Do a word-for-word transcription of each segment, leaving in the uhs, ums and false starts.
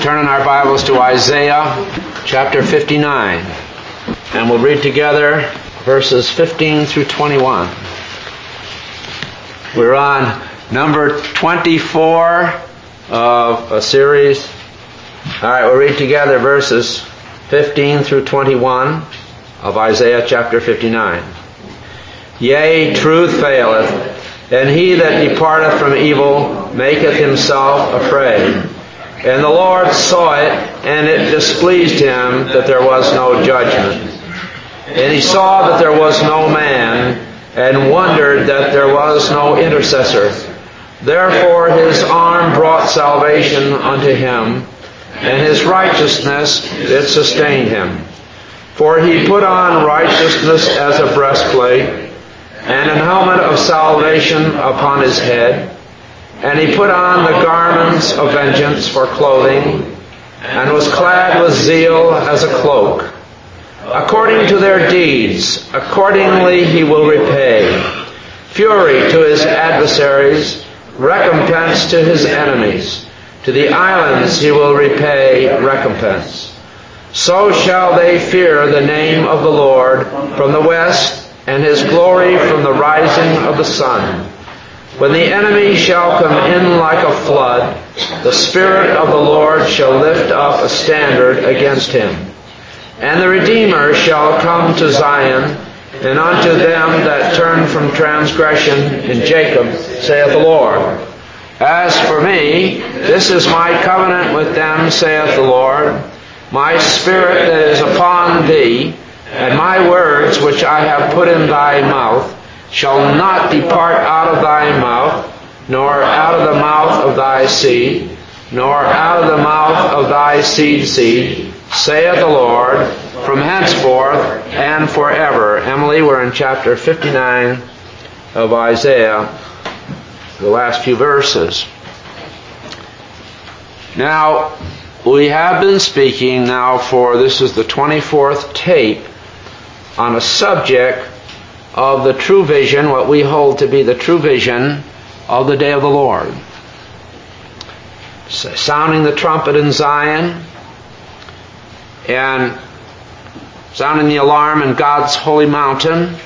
turn in our Bibles to Isaiah chapter fifty-nine, and we'll read together verses fifteen through twenty-one. We're on number twenty-four of a series. All right, we'll read together verses fifteen through twenty-one of Isaiah chapter fifty-nine. Yea, truth faileth, and he that departeth from evil maketh himself afraid. And the Lord saw it, and it displeased him that there was no judgment. And he saw that there was no man, and wondered that there was no intercessor. Therefore his arm brought salvation unto him, and his righteousness did sustain him. For he put on righteousness as a breastplate, and an helmet of salvation upon his head. And he put on the garments of vengeance for clothing, and was clad with zeal as a cloak. According to their deeds, accordingly he will repay. Fury to his adversaries, recompense to his enemies. To the islands he will repay recompense. So shall they fear the name of the Lord from the west, and his glory from the rising of the sun. When the enemy shall come in like a flood, the Spirit of the Lord shall lift up a standard against him. And the Redeemer shall come to Zion, and unto them that turn from transgression in Jacob, saith the Lord. As for me, this is my covenant with them, saith the Lord. My Spirit that is upon thee, and my words which I have put in thy mouth, shall not depart out of thy mouth, nor out of the mouth of thy seed, nor out of the mouth of thy seed seed, saith the Lord, from henceforth and forever. Emily, we're in chapter fifty-nine of Isaiah, the last few verses. Now, we have been speaking now for, this is the twenty-fourth tape, on a subject of the true vision, what we hold to be the true vision of the day of the Lord. Sounding the trumpet in Zion, and sounding the alarm in God's holy mountain.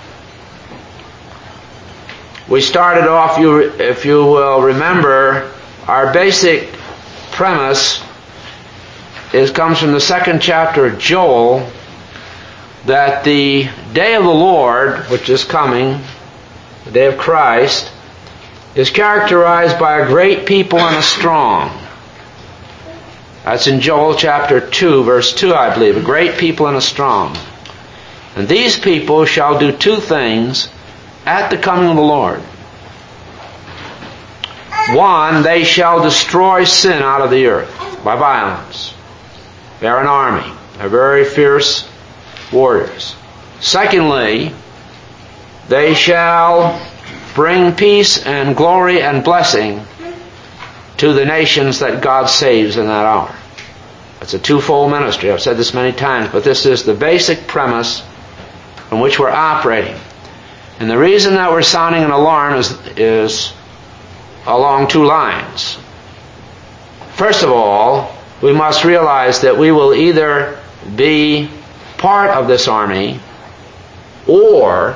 We started off, you, if you will remember, our basic premise is comes from the second chapter of Joel, that the day of the Lord, which is coming, the day of Christ, is characterized by a great people and a strong. That's in Joel chapter two, verse two, I believe. A great people and a strong. And these people shall do two things at the coming of the Lord. One, they shall destroy sin out of the earth by violence. They're an army. They're very fierce warriors. Secondly, they shall bring peace and glory and blessing to the nations that God saves in that hour. It's a twofold ministry. I've said this many times, but this is the basic premise from which we're operating. And the reason that we're sounding an alarm is, is along two lines. First of all, we must realize that we will either be part of this army, or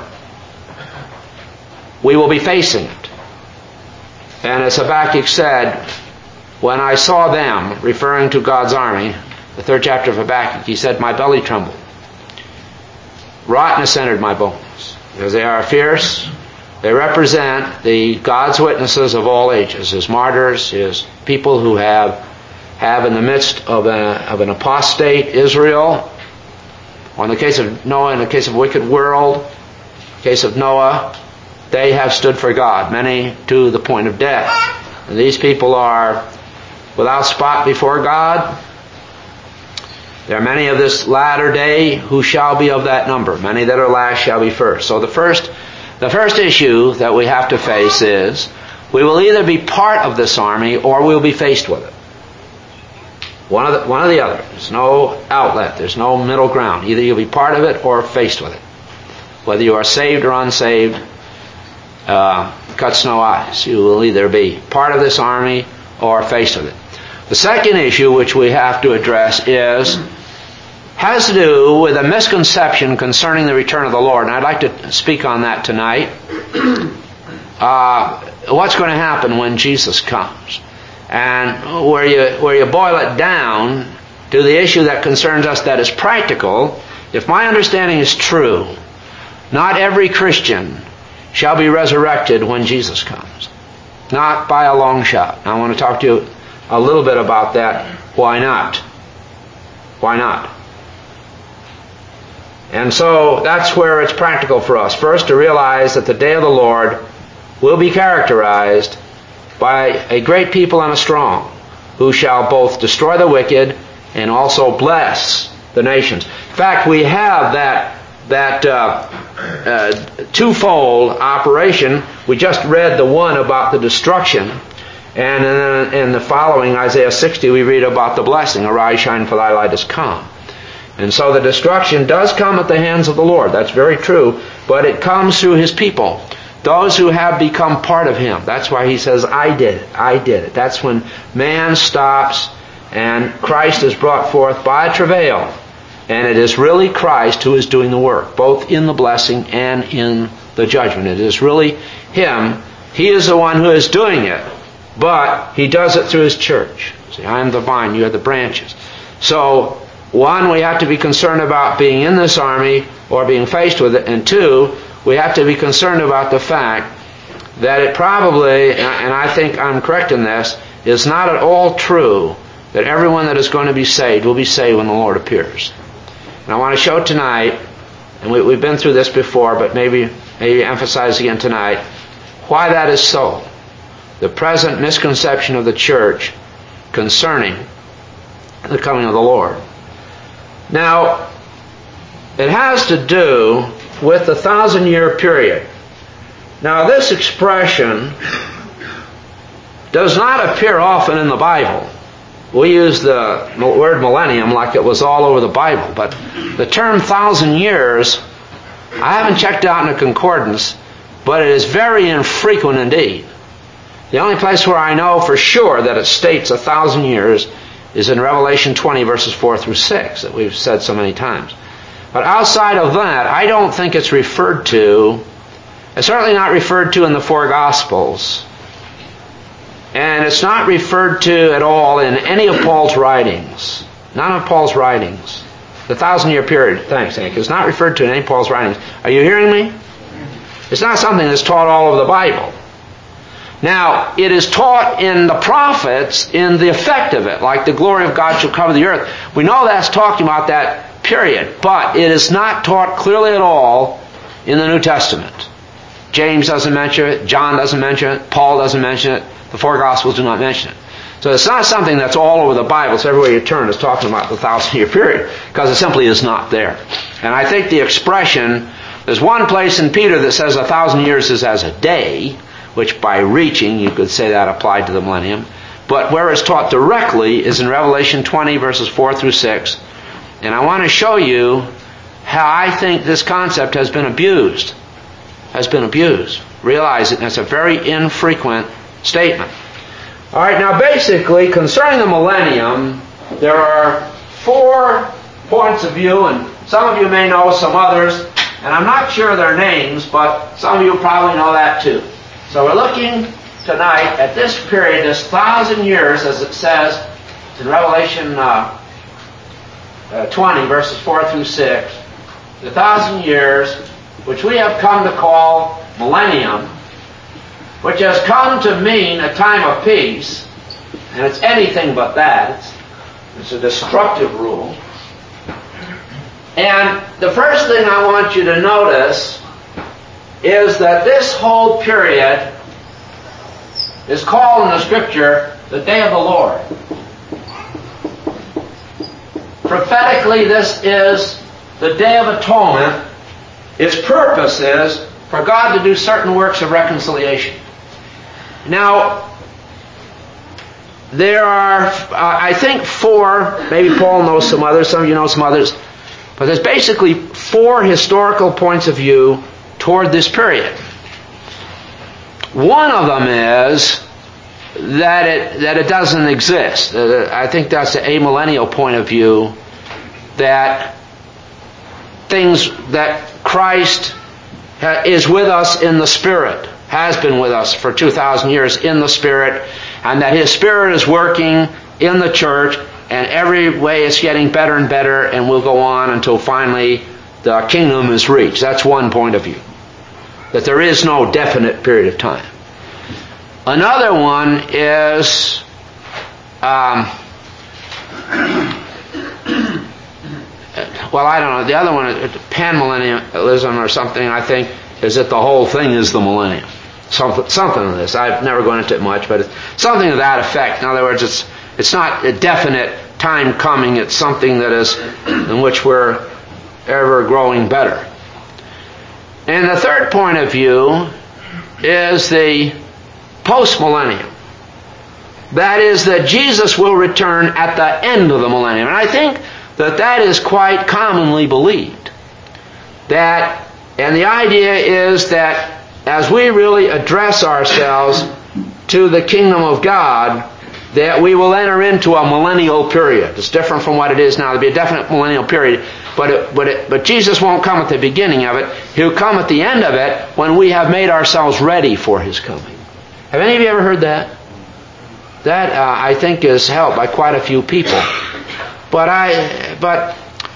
we will be facing it. And as Habakkuk said, when I saw them, referring to God's army, the third chapter of Habakkuk, he said, my belly trembled. Rottenness entered my bones, because they are fierce. They represent the God's witnesses of all ages, his martyrs, his people who have, have in the midst of, a, of an apostate Israel, or in the case of Noah, in the case of a wicked world, in the case of Noah, they have stood for God, many to the point of death. And these people are without spot before God. There are many of this latter day who shall be of that number. Many that are last shall be first. So the first, the first issue that we have to face is, we will either be part of this army or we will be faced with it. One of the, one or the other. There's no outlet. There's no middle ground. Either you'll be part of it or faced with it. Whether you are saved or unsaved, uh, cuts no eyes. You will either be part of this army or faced with it. The second issue which we have to address is has to do with a misconception concerning the return of the Lord. And I'd like to speak on that tonight. Uh, what's going to happen when Jesus comes? And where you, where you boil it down to the issue that concerns us that is practical, if my understanding is true, not every Christian shall be resurrected when Jesus comes. Not by a long shot. I want to talk to you a little bit about that. Why not? Why not? And so that's where it's practical for us. First, to realize that the day of the Lord will be characterized by a great people and a strong, who shall both destroy the wicked and also bless the nations. In fact, we have that that uh, uh, twofold operation. We just read the one about the destruction, and in, in the following, Isaiah sixty, we read about the blessing. Arise, shine, for thy light is come. And so the destruction does come at the hands of the Lord. That's very true. But it comes through His people. Those who have become part of Him. That's why He says, I did it. I did it. That's when man stops and Christ is brought forth by travail. And it is really Christ who is doing the work, both in the blessing and in the judgment. It is really Him. He is the one who is doing it. But He does it through His church. See, I am the vine, you are the branches. So, one, we have to be concerned about being in this army or being faced with it. And two, we have to be concerned about the fact that it probably, and I think I'm correct in this, is not at all true that everyone that is going to be saved will be saved when the Lord appears. And I want to show tonight, and we, we've been through this before, but maybe, maybe emphasize again tonight, why that is so. The present misconception of the church concerning the coming of the Lord. Now, it has to do with the thousand-year period. Now, this expression does not appear often in the Bible. We use the word millennium like it was all over the Bible, but the term thousand years, I haven't checked out in a concordance, but it is very infrequent indeed. The only place where I know for sure that it states a thousand years is in Revelation twenty, verses four through six, that we've said so many times. But outside of that, I don't think it's referred to. It's certainly not referred to in the four Gospels. And it's not referred to at all in any of Paul's writings. None of Paul's writings. The thousand-year period, thanks, Hank, is not referred to in any of Paul's writings. Are you hearing me? It's not something that's taught all over the Bible. Now, it is taught in the prophets in the effect of it, like the glory of God shall cover the earth. We know that's talking about that period, but it is not taught clearly at all in the New Testament. James doesn't mention it, John doesn't mention it, Paul doesn't mention it, the four Gospels do not mention it. So it's not something that's all over the Bible, so everywhere you turn is talking about the thousand-year period, because it simply is not there. And I think the expression, there's one place in Peter that says a thousand years is as a day, which by reaching, you could say that applied to the millennium. But where it's taught directly is in Revelation twenty, verses four through six. And I want to show you how I think this concept has been abused. Has been abused. Realize it, that's a very infrequent statement. All right, now basically, concerning the millennium, there are four points of view, and some of you may know some others, and I'm not sure their names, but some of you probably know that too. So we're looking tonight at this period, this thousand years, as it says in Revelation uh, uh, twenty, verses four through six. The thousand years, which we have come to call millennium, which has come to mean a time of peace, and it's anything but that. It's, it's a destructive rule. And the first thing I want you to notice is that this whole period is called in the Scripture the Day of the Lord. Prophetically, this is the Day of Atonement. Its purpose is for God to do certain works of reconciliation. Now, there are, uh, I think, four, maybe Paul knows some others, some of you know some others, but there's basically four historical points of view toward this period. One of them is that it that it doesn't exist. Uh, I think that's the amillennial point of view, that things that Christ ha- is with us in the Spirit, has been with us for two thousand years in the Spirit, and that His Spirit is working in the church, and every way it's getting better and better, and will go on until finally the kingdom is reached. That's one point of view, that there is no definite period of time. Another one is um, well, I don't know. The other one, panmillennialism or something, I think, is that the whole thing is the millennium. Something, something of this. I've never gone into it much, but it's something to that effect. In other words, it's it's not a definite time coming. It's something that is in which we're ever growing better. And the third point of view is the post-millennium. That is, that Jesus will return at the end of the millennium. And I think that that is quite commonly believed. That, and the idea is that as we really address ourselves to the kingdom of God, that we will enter into a millennial period. It's different from what it is now. There'll be a definite millennial period, but it, but it, but Jesus won't come at the beginning of it. He'll come at the end of it when we have made ourselves ready for His coming. Have any of you ever heard that? That uh, I think is held by quite a few people. But I, but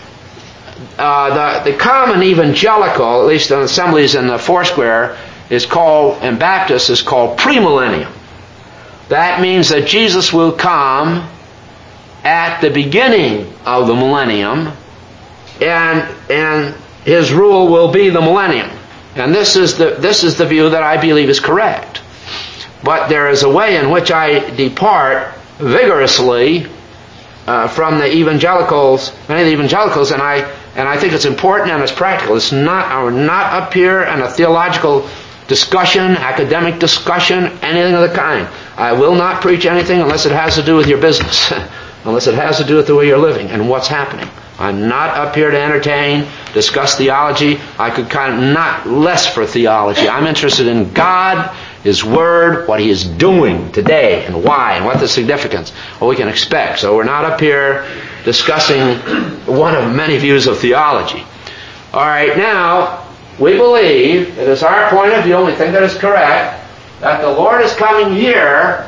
uh, the the common evangelical, at least in assemblies in the Foursquare, is called, and Baptist is called premillennium. That means that Jesus will come at the beginning of the millennium, and and His rule will be the millennium. And this is the this is the view that I believe is correct. But there is a way in which I depart vigorously uh, from the evangelicals, many of the evangelicals, and I and I think it's important and it's practical. It's not we're not up here in a theological discussion, academic discussion, anything of the kind. I will not preach anything unless it has to do with your business, unless it has to do with the way you're living and what's happening. I'm not up here to entertain, discuss theology. I could kind of not less for theology. I'm interested in God, His Word, what He is doing today, and why, and what the significance, what we can expect. So we're not up here discussing one of many views of theology. All right, now, we believe, it is our point of view, and we think that is correct, that the Lord is coming here,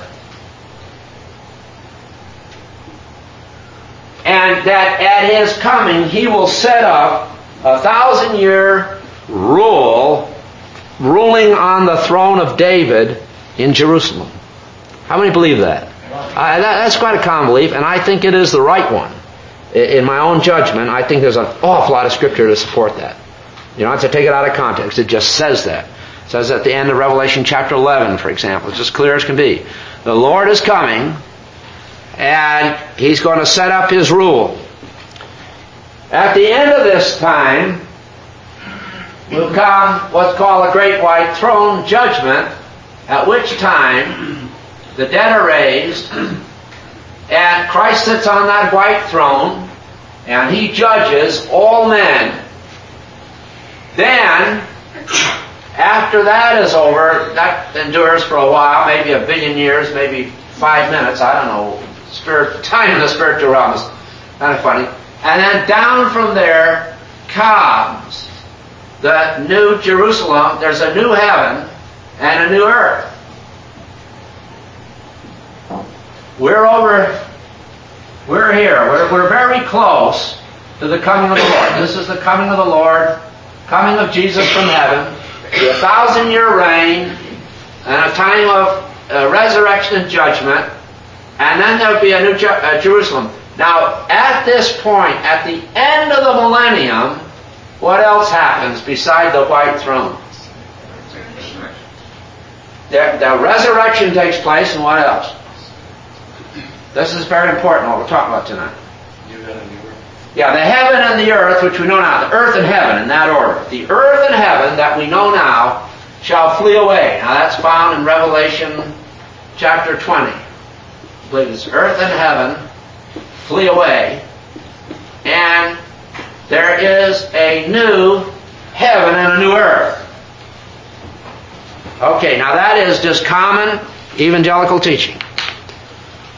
and that at His coming He will set up a thousand year rule, ruling on the throne of David in Jerusalem. How many believe that? Uh, that that's quite a common belief, and I think it is the right one. In my own judgment, I think there's an awful lot of Scripture to support that. You don't have to take it out of context. It just says that. It says at the end of Revelation chapter eleven, for example. It's as clear as can be. The Lord is coming, and He's going to set up His rule. At the end of this time will come what's called a great white throne judgment, at which time the dead are raised, and Christ sits on that white throne, and He judges all men. Then, after that is over, that endures for a while, maybe a billion years, maybe five minutes, I don't know. Spirit, time in the spiritual realm is kind of funny. And then down from there comes the new Jerusalem. There's a new heaven and a new earth. We're over, we're here. We're, we're very close to the coming of the Lord. This is the coming of the Lord, coming of Jesus from heaven, a thousand year reign, and a time of uh, resurrection and judgment. And then there will be a new Je- uh, Jerusalem. Now, at this point, at the end of the millennium, what else happens beside the white throne? The, the resurrection takes place, and what else? This is very important, what we're talking about tonight. Yeah, the heaven and the earth, which we know now. The earth and heaven, in that order. The earth and heaven that we know now shall flee away. Now, that's found in Revelation chapter twenty. I believe it's earth and heaven flee away, and there is a new heaven and a new earth. Okay, now that is just common evangelical teaching.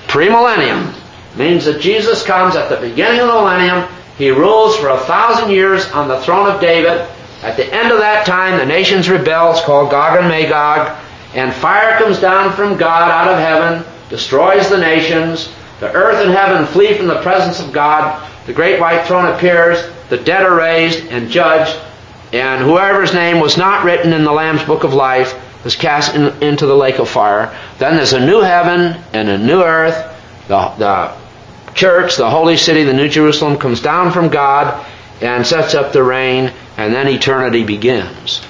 Premillennium means that Jesus comes at the beginning of the millennium. He rules for a thousand years on the throne of David. At the end of that time, the nations rebel. It's called Gog and Magog. And fire comes down from God out of heaven, destroys the nations. The earth and heaven flee from the presence of God. The great white throne appears. The dead are raised and judged. And whoever's name was not written in the Lamb's book of life was cast in, into the lake of fire. Then there's a new heaven and a new earth. The, the church, the holy city, the New Jerusalem, comes down from God and sets up the reign, and then eternity begins.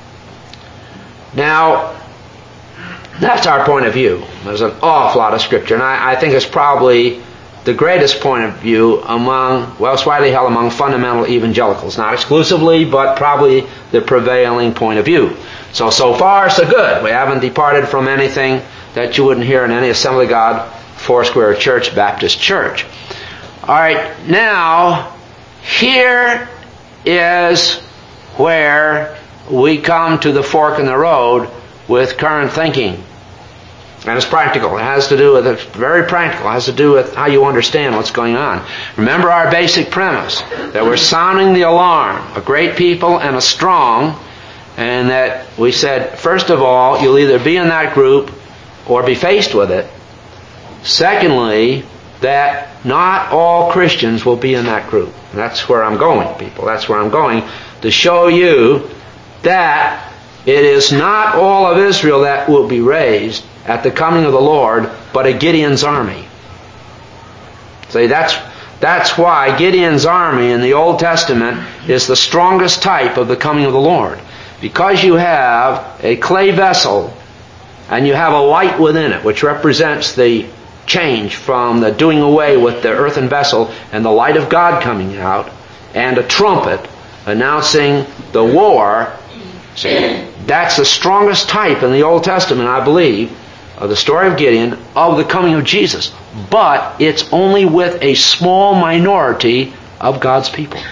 Now, that's our point of view. There's an awful lot of Scripture, and I, I think it's probably the greatest point of view among, well, it's widely held among fundamental evangelicals. Not exclusively, but probably the prevailing point of view. So, so far, so good. We haven't departed from anything that you wouldn't hear in any Assembly of God, Foursquare Church, Baptist Church. All right, now, here is where we come to the fork in the road with current thinking. And it's practical. It has to do with, it's very practical. It has to do with how you understand what's going on. Remember our basic premise, that we're sounding the alarm, a great people and a strong, and that we said, first of all, you'll either be in that group or be faced with it. Secondly, that not all Christians will be in that group. And that's where I'm going, people. That's where I'm going, to show you that it is not all of Israel that will be raised at the coming of the Lord, but a Gideon's army. See, that's, that's why Gideon's army in the Old Testament is the strongest type of the coming of the Lord. Because you have a clay vessel and you have a light within it, which represents the change from the doing away with the earthen vessel and the light of God coming out, and a trumpet announcing the war. See, that's the strongest type in the Old Testament, I believe, of the story of Gideon, of the coming of Jesus. But it's only with a small minority of God's people.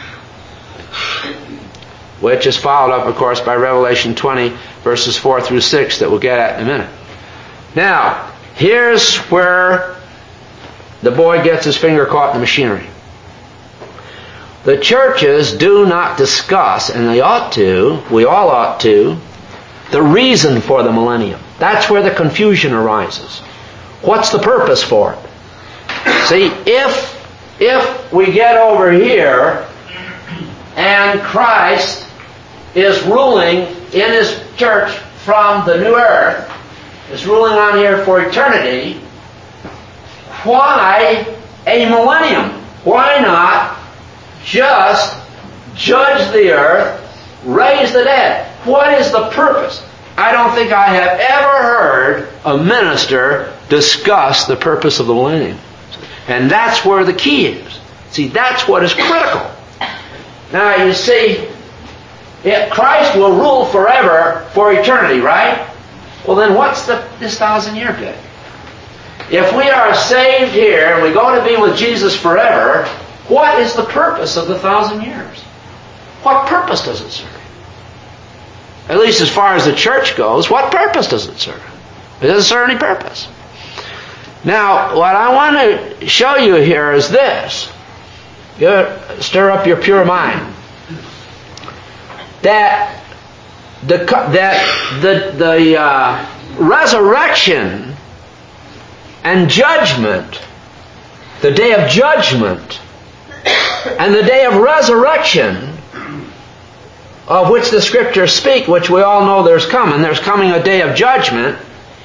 Which is followed up, of course, by Revelation twenty, verses four through six, that we'll get at in a minute. Now, here's where the boy gets his finger caught in the machinery. The churches do not discuss, and they ought to, we all ought to, the reason for the millennium. That's where the confusion arises. What's the purpose for it? See, if, if we get over here and Christ is ruling in His church from the new earth, is ruling on here for eternity, why a millennium? Why not just judge the earth, raise the dead? What is the purpose? I don't think I have ever heard a minister discuss the purpose of the millennium. And that's where the key is. See, that's what is critical. Now, you see, if Christ will rule forever for eternity, right? Well, then what's the, this thousand year bit? If we are saved here and we go to be with Jesus forever, what is the purpose of the thousand years? What purpose does it serve? At least as far as the church goes, what purpose does it serve? It doesn't serve any purpose. Now, what I want to show you here is this. You stir up your pure mind. That the that the the uh, resurrection and judgment, the day of judgment, and the day of resurrection, of which the Scriptures speak, which we all know there's coming, there's coming a day of judgment,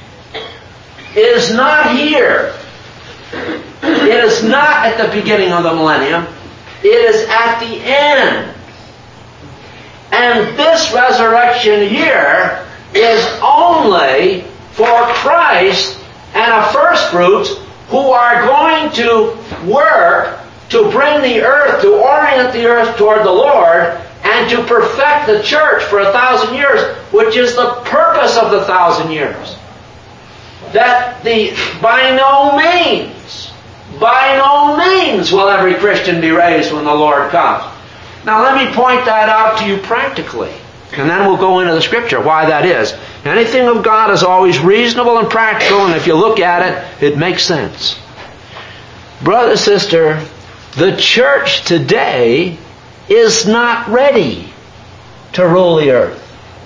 is not here. It is not at the beginning of the millennium. It is at the end. And this resurrection here is only for Christ and a first fruits who are going to work to bring the earth, to orient the earth toward the Lord, and to perfect the church for a thousand years, which is the purpose of the thousand years. That the, by no means, by no means will every Christian be raised when the Lord comes. Now let me point that out to you practically, and then we'll go into the Scripture, why that is. Anything of God is always reasonable and practical, and if you look at it, it makes sense. Brother, sister, the church today is not ready to rule the earth.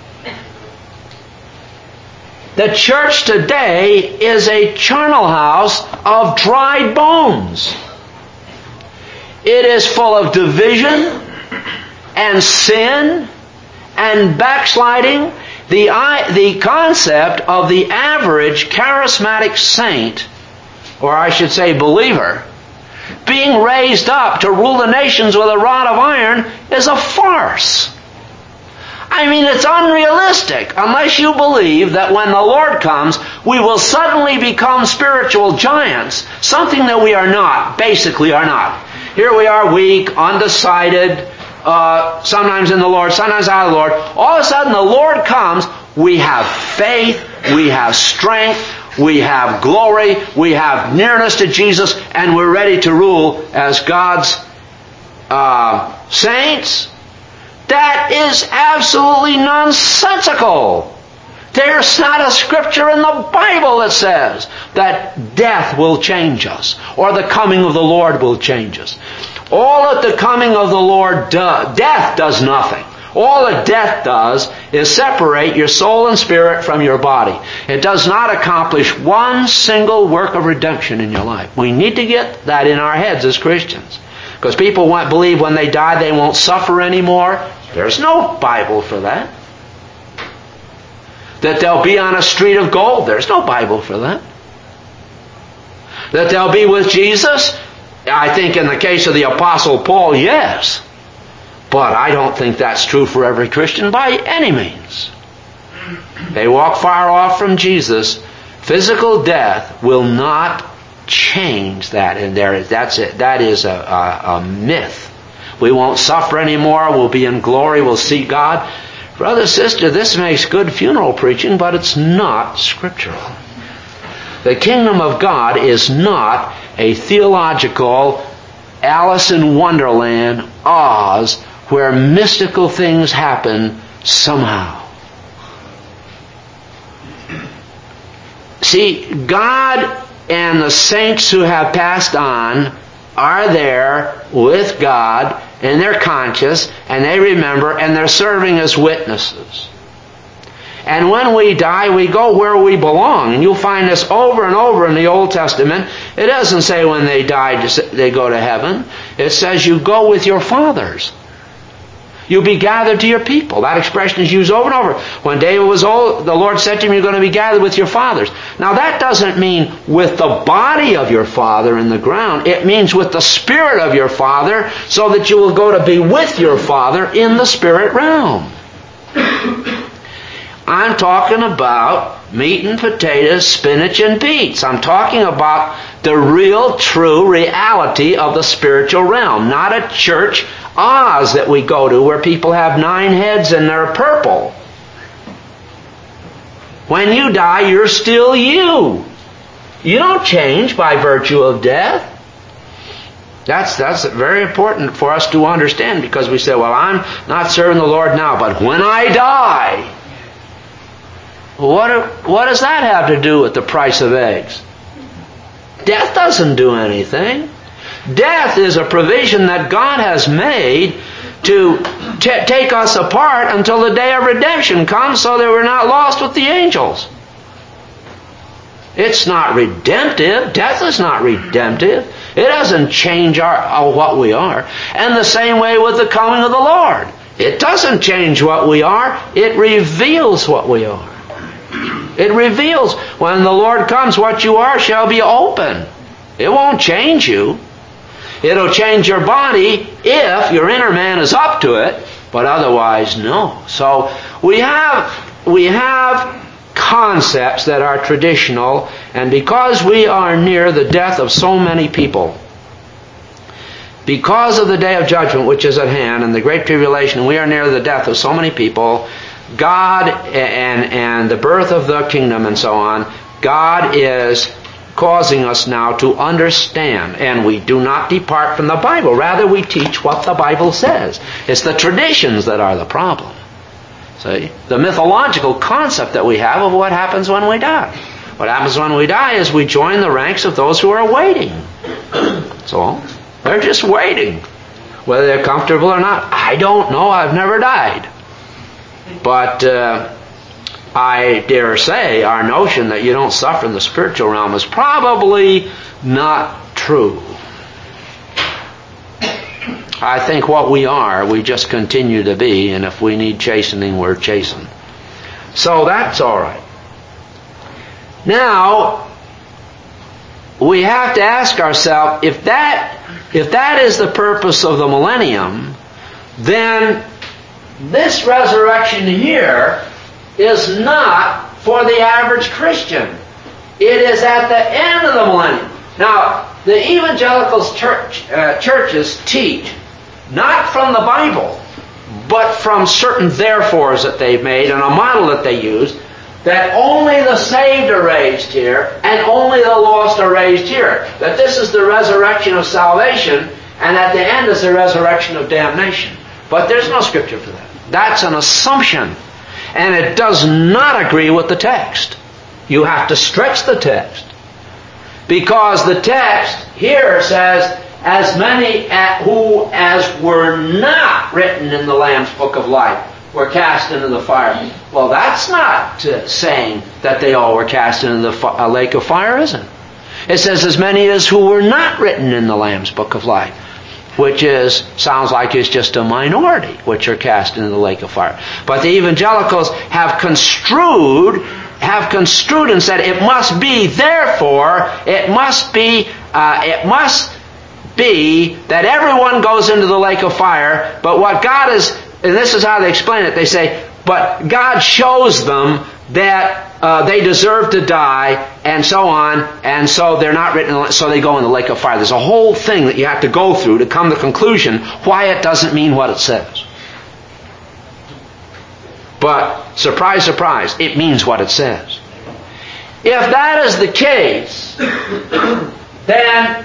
The church today is a charnel house of dried bones. It is full of division and sin and backsliding. The, the concept of the average charismatic saint, or I should say believer, being raised up to rule the nations with a rod of iron is a farce. I mean, it's unrealistic unless you believe that when the Lord comes, we will suddenly become spiritual giants, something that we are not, basically are not. Here we are weak, undecided, uh, sometimes in the Lord, sometimes out of the Lord. All of a sudden the Lord comes, we have faith, we have strength, we have glory, we have nearness to Jesus, and we're ready to rule as God's uh, saints. That is absolutely nonsensical. There's not a scripture in the Bible that says that death will change us or the coming of the Lord will change us. All that the coming of the Lord does, death does nothing. All that death does is separate your soul and spirit from your body. It does not accomplish one single work of redemption in your life. We need to get that in our heads as Christians. Because people want, believe when they die they won't suffer anymore. There's no Bible for that. That they'll be on a street of gold. There's no Bible for that. That they'll be with Jesus. I think in the case of the Apostle Paul, yes. But I don't think that's true for every Christian by any means. They walk far off from Jesus. Physical death will not change that. And there is, that's it. That is a, a, a myth. We won't suffer anymore. We'll be in glory. We'll see God. Brother, sister, this makes good funeral preaching, but it's not scriptural. The kingdom of God is not a theological Alice in Wonderland, Oz, where mystical things happen somehow. See, God and the saints who have passed on are there with God, and they're conscious, and they remember, and they're serving as witnesses. And when we die, we go where we belong. And you'll find this over and over in the Old Testament. It doesn't say when they die they go to heaven. It says you go with your fathers. You'll be gathered to your people. That expression is used over and over. When David was old, the Lord said to him, you're going to be gathered with your fathers. Now that doesn't mean with the body of your father in the ground. It means with the spirit of your father, so that you will go to be with your father in the spirit realm. I'm talking about meat and potatoes, spinach and beets. I'm talking about the real, true reality of the spiritual realm. Not a church Oz that we go to where people have nine heads and they're purple. When you die, you're still you. You don't change by virtue of death. That's, that's very important for us to understand, because we say, well, I'm not serving the Lord now, but when I die, what, what does that have to do with the price of eggs? Death doesn't do anything. Death is a provision that God has made to t- take us apart until the day of redemption comes, so that we're not lost with the angels. It's not redemptive. Death is not redemptive. It doesn't change our, our what we are. And the same way with the coming of the Lord. It doesn't change what we are. It reveals what we are. It reveals when the Lord comes, what you are shall be open. It won't change you. It'll change your body if your inner man is up to it, but otherwise, no. So we have we have concepts that are traditional, and because we are near the death of so many people, because of the day of judgment which is at hand and the great tribulation, we are near the death of so many people, God and and the birth of the kingdom and so on, God is causing us now to understand, and we do not depart from the Bible. Rather, we teach what the Bible says. It's the traditions that are the problem. See? The mythological concept that we have of what happens when we die. What happens when we die is we join the ranks of those who are waiting. So, they're just waiting. Whether they're comfortable or not, I don't know. I've never died. But uh, I dare say our notion that you don't suffer in the spiritual realm is probably not true. I think what we are, we just continue to be, and if we need chastening, we're chastened. So that's all right. Now, we have to ask ourselves, if that, if that is the purpose of the millennium, then this resurrection here is not for the average Christian. It is at the end of the millennium. Now, the evangelicals church, uh, churches teach, not from the Bible, but from certain therefores that they've made and a model that they use, that only the saved are raised here and only the lost are raised here. That this is the resurrection of salvation, and at the end is the resurrection of damnation. But there's no scripture for that. That's an assumption, and it does not agree with the text. You have to stretch the text, because the text here says, as many who as were not written in the Lamb's book of life were cast into the fire. Well, that's not uh, saying that they all were cast into the fi- uh, lake of fire, is it? It says as many as who were not written in the Lamb's book of life, which is, sounds like it's just a minority which are cast into the lake of fire. But the evangelicals have construed, have construed and said it must be, therefore, it must be, uh, it must be that everyone goes into the lake of fire, but what God is, and this is how they explain it, they say, but God shows them that uh, they deserve to die, and so on, and so they're not written, so they go in the lake of fire. There's a whole thing that you have to go through to come to the conclusion why it doesn't mean what it says. But, surprise, surprise, it means what it says. If that is the case, then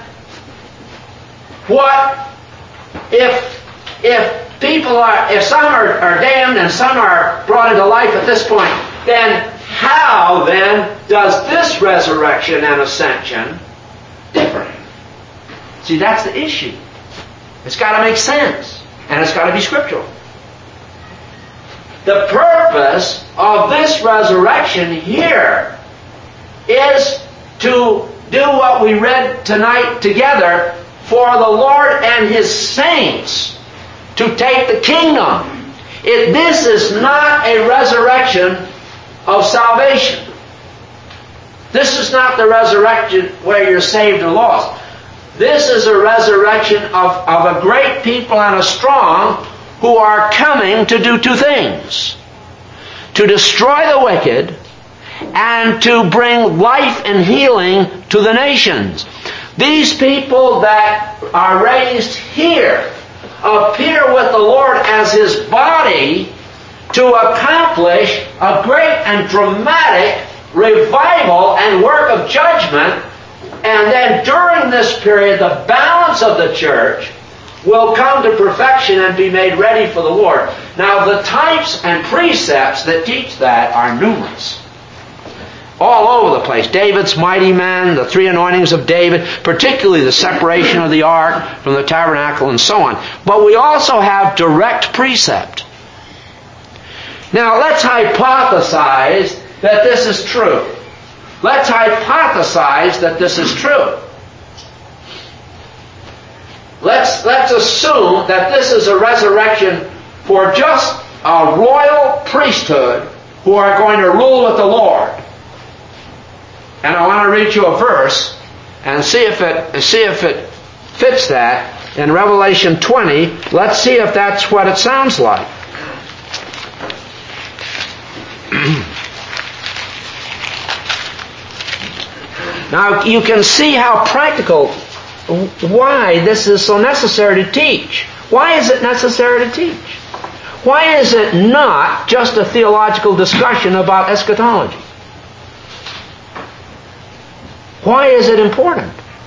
what if if people are, if some are, are damned and some are brought into life at this point, then how then does this resurrection and ascension differ? See, that's the issue. It's got to make sense, and it's got to be scriptural. The purpose of this resurrection here is to do what we read tonight together, for the Lord and His saints to take the kingdom. It, this is not a resurrection of salvation. This is not the resurrection where you're saved or lost. This is a resurrection of, of a great people and a strong who are coming to do two things: to destroy the wicked and to bring life and healing to the nations. These people that are raised here appear with the Lord as His body to accomplish a great and dramatic revival and work of judgment. And then during this period, the balance of the church will come to perfection and be made ready for the Lord. Now, the types and precepts that teach that are numerous. All over the place. David's mighty men, the three anointings of David, particularly the separation of the ark from the tabernacle and so on. But we also have direct precept. Now let's hypothesize that this is true. Let's hypothesize that this is true. Let's, let's assume that this is a resurrection for just a royal priesthood who are going to rule with the Lord. And I want to read you a verse and see if it see if it fits that. In Revelation twenty, let's see if that's what it sounds like. Now you can see how practical, why this is so necessary to teach. Why is it necessary to teach? Why is it not just a theological discussion about eschatology? Why is it important?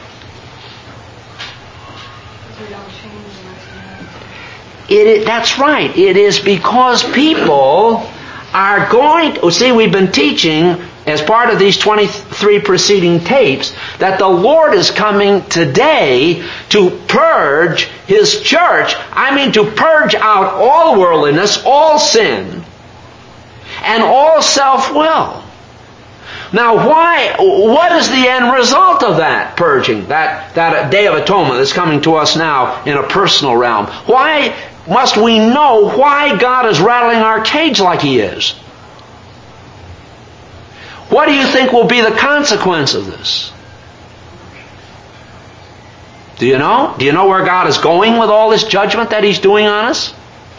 It, that's right. It is because people are going to... See, we've been teaching as part of these twenty-three preceding tapes, that the Lord is coming today to purge His church. I mean to purge out all worldliness, all sin, and all self-will. Now, why? What is the end result of that purging, that, that Day of Atonement that's coming to us now in a personal realm? Why must we know why God is rattling our cage like He is? What do you think will be the consequence of this? Do you know? Do you know where God is going with all this judgment that He's doing on us?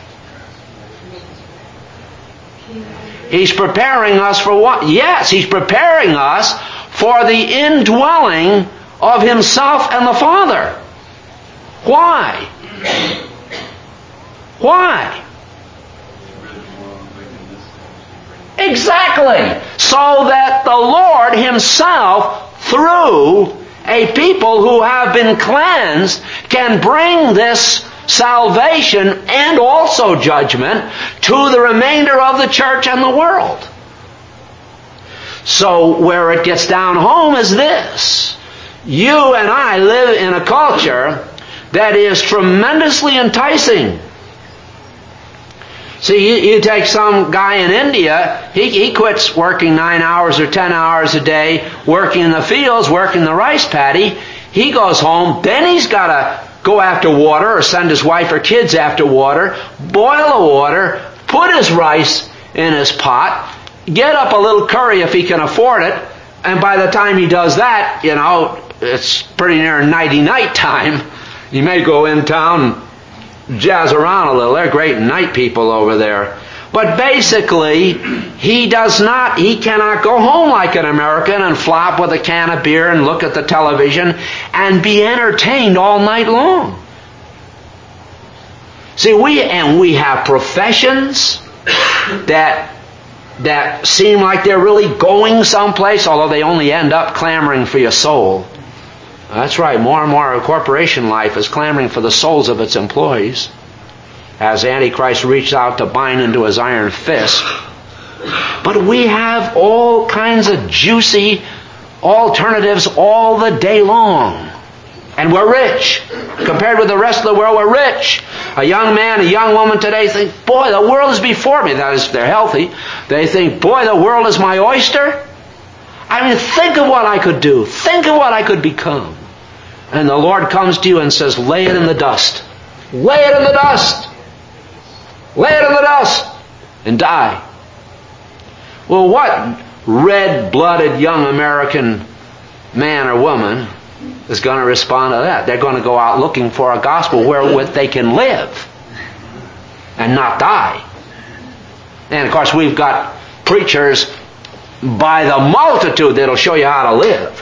He's preparing us for what? Yes, He's preparing us for the indwelling of Himself and the Father. Why? Why? Exactly. So that the Lord Himself, through a people who have been cleansed, can bring this salvation and also judgment to the remainder of the church and the world. So where it gets down home is this. You and I live in a culture that is tremendously enticing. See, you, you take some guy in India, he, he quits working nine hours or ten hours a day, working in the fields, working the rice paddy. He goes home, then he's got to go after water or send his wife or kids after water, boil the water, put his rice in his pot, get up a little curry if he can afford it, and by the time he does that, you know, it's pretty near nighty-night time. You may go in town and jazz around a little. They're great night people over there. But basically, he does not, he cannot go home like an American and flop with a can of beer and look at the television and be entertained all night long. See, we, and we have professions that, that seem like they're really going someplace, although they only end up clamoring for your soul. That's right, more and more of corporation life is clamoring for the souls of its employees, as Antichrist reached out to bind into his iron fist. But we have all kinds of juicy alternatives all the day long. And we're rich. Compared with the rest of the world, we're rich. A young man, a young woman today think, boy, the world is before me. That is, if they're healthy. They think, boy, the world is my oyster. I mean, think of what I could do. Think of what I could become. And the Lord comes to you and says, lay it in the dust. Lay it in the dust. Lay it in the dust and die. Well, what red-blooded young American man or woman is going to respond to that? They're going to go out looking for a gospel wherewith they can live and not die. And of course, we've got preachers by the multitude that'll show you how to live.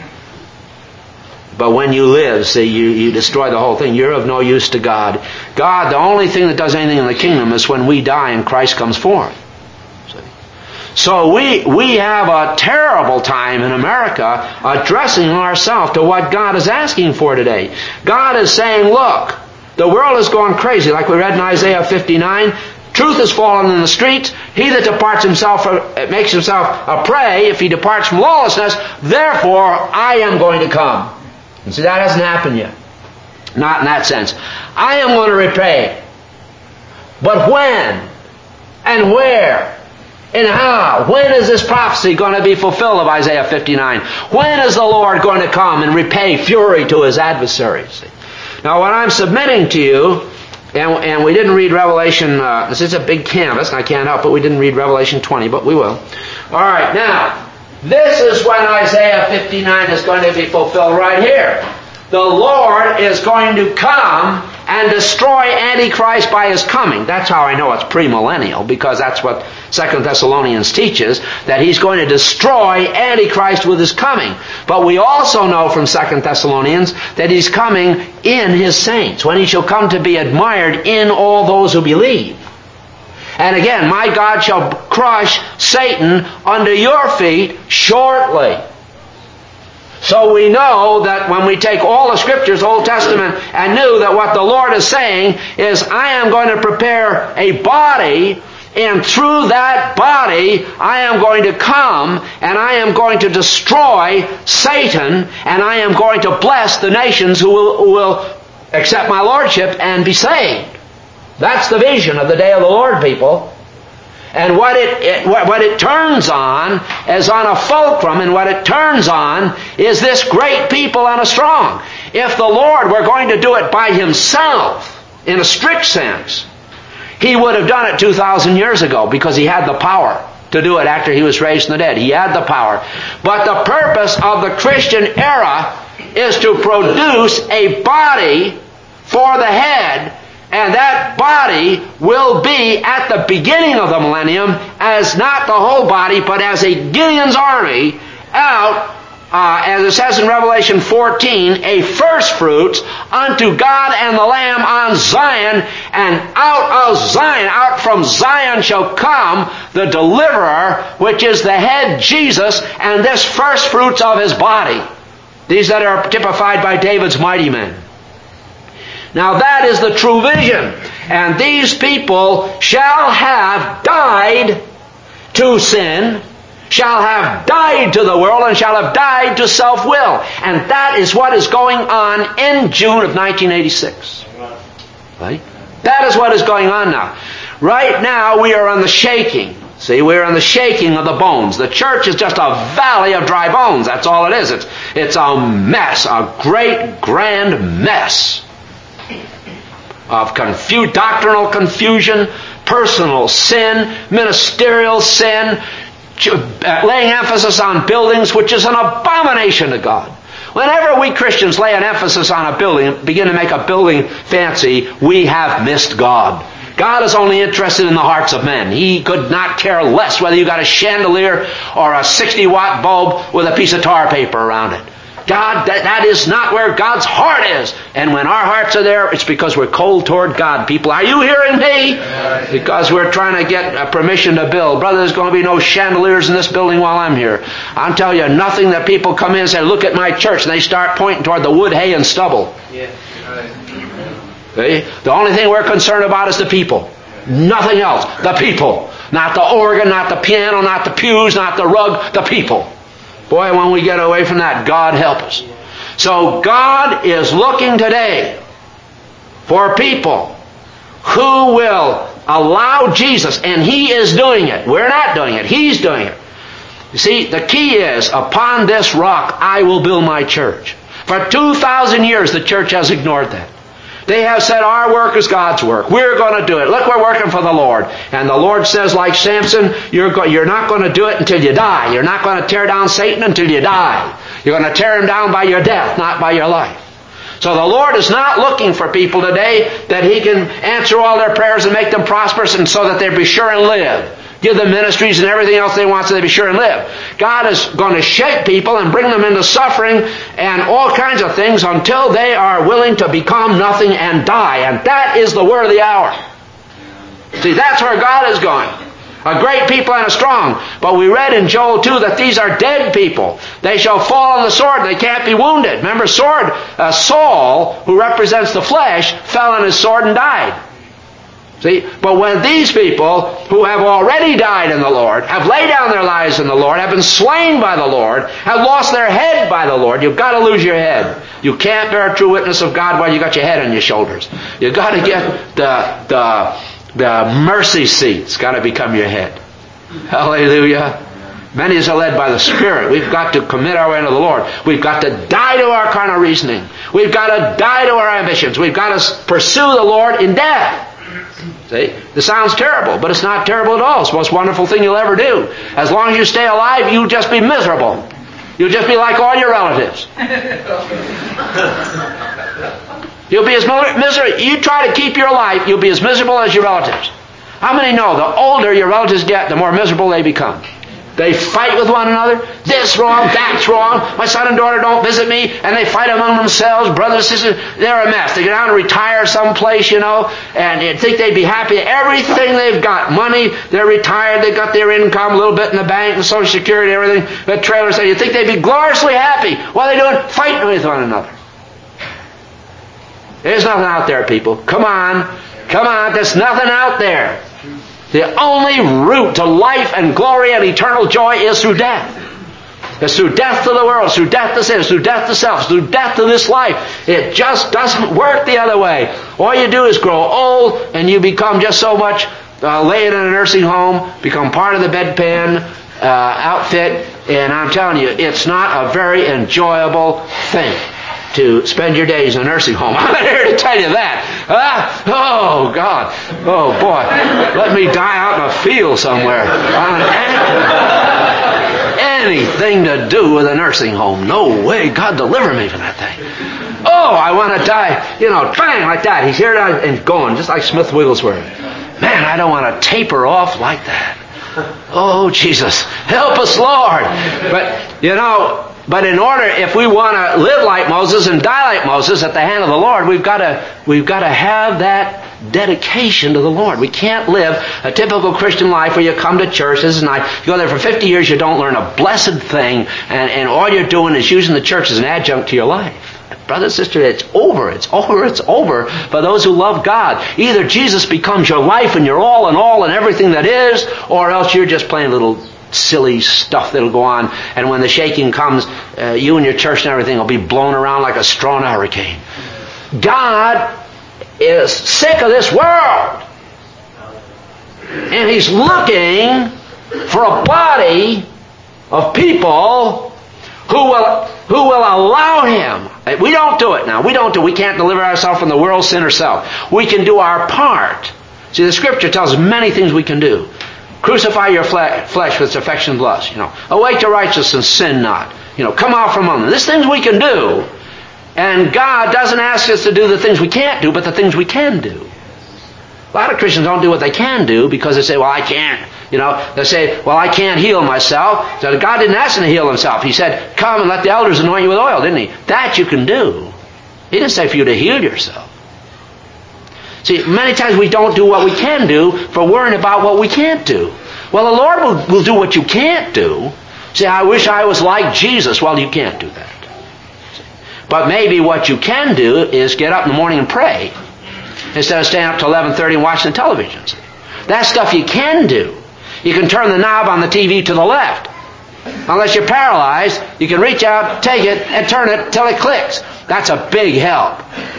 But when you live, see, you, you destroy the whole thing. You're of no use to God. God, the only thing that does anything in the kingdom is when we die and Christ comes forth. See? So we, we have a terrible time in America addressing ourselves to what God is asking for today. God is saying, look, the world is going crazy, like we read in Isaiah fifty-nine. Truth is fallen in the streets. He that departs himself, makes himself a prey, if he departs from lawlessness, therefore I am going to come. And see, that hasn't happened yet. Not in that sense. I am going to repay. But when? And where? And how? When is this prophecy going to be fulfilled of Isaiah fifty-nine? When is the Lord going to come and repay fury to His adversaries? Now, what I'm submitting to you, and, and we didn't read Revelation, uh, this is a big canvas, and I can't help it, we didn't read Revelation twenty, but we will. All right, now, this is when Isaiah fifty-nine is going to be fulfilled right here. The Lord is going to come and destroy Antichrist by His coming. That's how I know it's premillennial, because that's what Second Thessalonians teaches, that He's going to destroy Antichrist with His coming. But we also know from Second Thessalonians that He's coming in His saints, when He shall come to be admired in all those who believe. And again, my God shall crush Satan under your feet shortly. So we know that when we take all the Scriptures, Old Testament and New, that what the Lord is saying is, I am going to prepare a body And through that body, I am going to come and I am going to destroy Satan, and I am going to bless the nations who will, who will accept my lordship and be saved. That's the vision of the day of the Lord, people. And what it, it what, what it turns on is on a fulcrum, and what it turns on is this great people and a strong. If the Lord were going to do it by Himself, in a strict sense, He would have done it two thousand years ago, because He had the power to do it after He was raised from the dead. He had the power. But the purpose of the Christian era is to produce a body for the head, and that body will be at the beginning of the millennium as not the whole body, but as a Gideon's army out, uh, as it says in Revelation fourteen, a first fruits unto God and the Lamb on Zion, and out of Zion, out from Zion shall come the deliverer, which is the head Jesus, and this first fruits of His body. These that are typified by David's mighty men. Now that is the true vision. And these people shall have died to sin, shall have died to the world, and shall have died to self-will. And that is what is going on in June of nineteen eighty-six. Right? That is what is going on now. Right now we are on the shaking. See, we're on the shaking of the bones. The church is just a valley of dry bones. That's all it is. It's, it's a mess, a great, grand mess of confu- doctrinal confusion, personal sin, ministerial sin, laying emphasis on buildings, which is an abomination to God. Whenever we Christians lay an emphasis on a building, begin to make a building fancy, we have missed God. God is only interested in the hearts of men. He could not care less whether you got a chandelier or a sixty watt bulb with a piece of tar paper around it. God, that, that is not where God's heart is. And when our hearts are there, it's because we're cold toward God. People, are you hearing me? Because we're trying to get permission to build. Brother, there's going to be no chandeliers in this building while I'm here. I'm telling you, nothing that people come in and say, look at my church, and they start pointing toward the wood, hay, and stubble. Yeah. See? The only thing we're concerned about is the people. Nothing else. The people. Not the organ, not the piano, not the pews, not the rug, the people. Boy, when we get away from that, God help us. So God is looking today for people who will allow Jesus, and He is doing it. We're not doing it. He's doing it. You see, the key is, upon this rock I will build my church. For two thousand years the church has ignored that. They have said, our work is God's work. We're going to do it. Look, we're working for the Lord. And the Lord says, like Samson, you're, go- you're not going to do it until you die. You're not going to tear down Satan until you die. You're going to tear him down by your death, not by your life. So the Lord is not looking for people today that He can answer all their prayers and make them prosperous, and so that they be sure and live. Give them ministries and everything else they want so they be sure and live. God is going to shake people and bring them into suffering and all kinds of things until they are willing to become nothing and die. And that is the word of the hour. See, that's where God is going. A great people and a strong. But we read in Joel two that these are dead people. They shall fall on the sword and they can't be wounded. Remember, sword, uh, Saul, who represents the flesh, fell on his sword and died. See, but when these people who have already died in the Lord, have laid down their lives in the Lord, have been slain by the Lord, have lost their head by the Lord, you've got to lose your head. You can't bear true witness of God while you got your head on your shoulders. You've got to get the the the mercy seat. It's got to become your head. Hallelujah. Many are led by the Spirit. We've got to commit our way to the Lord. We've got to die to our carnal reasoning. We've got to die to our ambitions. We've got to pursue the Lord in death. See? This sounds terrible, but it's not terrible at all. It's the most wonderful thing you'll ever do. As long as you stay alive, you'll just be miserable. You'll just be like all your relatives. You'll be as miserable. You try to keep your life, you'll be as miserable as your relatives. How many know the older your relatives get, the more miserable they become? They fight with one another. This wrong, that's wrong. My son and daughter don't visit me. And they fight among themselves. Brothers, sisters, they're a mess. They get out and retire someplace, you know, and you think they'd be happy. Everything they've got. Money, they're retired. They've got their income, a little bit in the bank, and Social Security, everything. The trailers, you think they'd be gloriously happy. What are they doing? Fighting with one another. There's nothing out there, people. Come on. Come on. There's nothing out there. The only route to life and glory and eternal joy is through death. It's through death to the world, it's through death to sin, it's through death to self, it's through death to this life. It just doesn't work the other way. All you do is grow old and you become just so much uh, laying in a nursing home, become part of the bedpan uh, outfit, and I'm telling you, it's not a very enjoyable thing to spend your days in a nursing home. I'm not here to tell you that. Ah, oh, God. Oh, boy. Let me die out in a field somewhere. Anything to do with a nursing home. No way. God deliver me from that thing. Oh, I want to die. You know, bang, like that. He's here and going, just like Smith Wigglesworth. Man, I don't want to taper off like that. Oh, Jesus. Help us, Lord. But, you know, but in order, if we want to live like Moses and die like Moses at the hand of the Lord, we've got to, we've got to have that dedication to the Lord. We can't live a typical Christian life where you come to church, this is nice, you go there for fifty years, you don't learn a blessed thing, and, and all you're doing is using the church as an adjunct to your life. Brother, sister, it's over, it's over, it's over for those who love God. Either Jesus becomes your life and your all and all and everything that is, or else you're just playing little silly stuff that'll go on, and when the shaking comes, uh, you and your church and everything will be blown around like a straw in a hurricane. God is sick of this world, and He's looking for a body of people who will who will allow Him. We don't do it now. We don't do. We can't deliver ourselves from the world's sin ourselves. We can do our part. See, the Scripture tells us many things we can do. Crucify your fle- flesh with its affection and lust. You know, awake to righteousness and sin not. You know, come out from among them. There's things we can do. And God doesn't ask us to do the things we can't do, but the things we can do. A lot of Christians don't do what they can do because they say, well, I can't. You know, they say, well, I can't heal myself. So God didn't ask them to heal Himself. He said, come and let the elders anoint you with oil, didn't He? That you can do. He didn't say for you to heal yourself. See, many times we don't do what we can do for worrying about what we can't do. Well, the Lord will, will do what you can't do. Say, I wish I was like Jesus. Well, you can't do that. But maybe what you can do is get up in the morning and pray instead of staying up till eleven thirty and watching the television. That's stuff you can do. You can turn the knob on the T V to the left. Unless you're paralyzed, you can reach out, take it, and turn it till it clicks. That's a big help.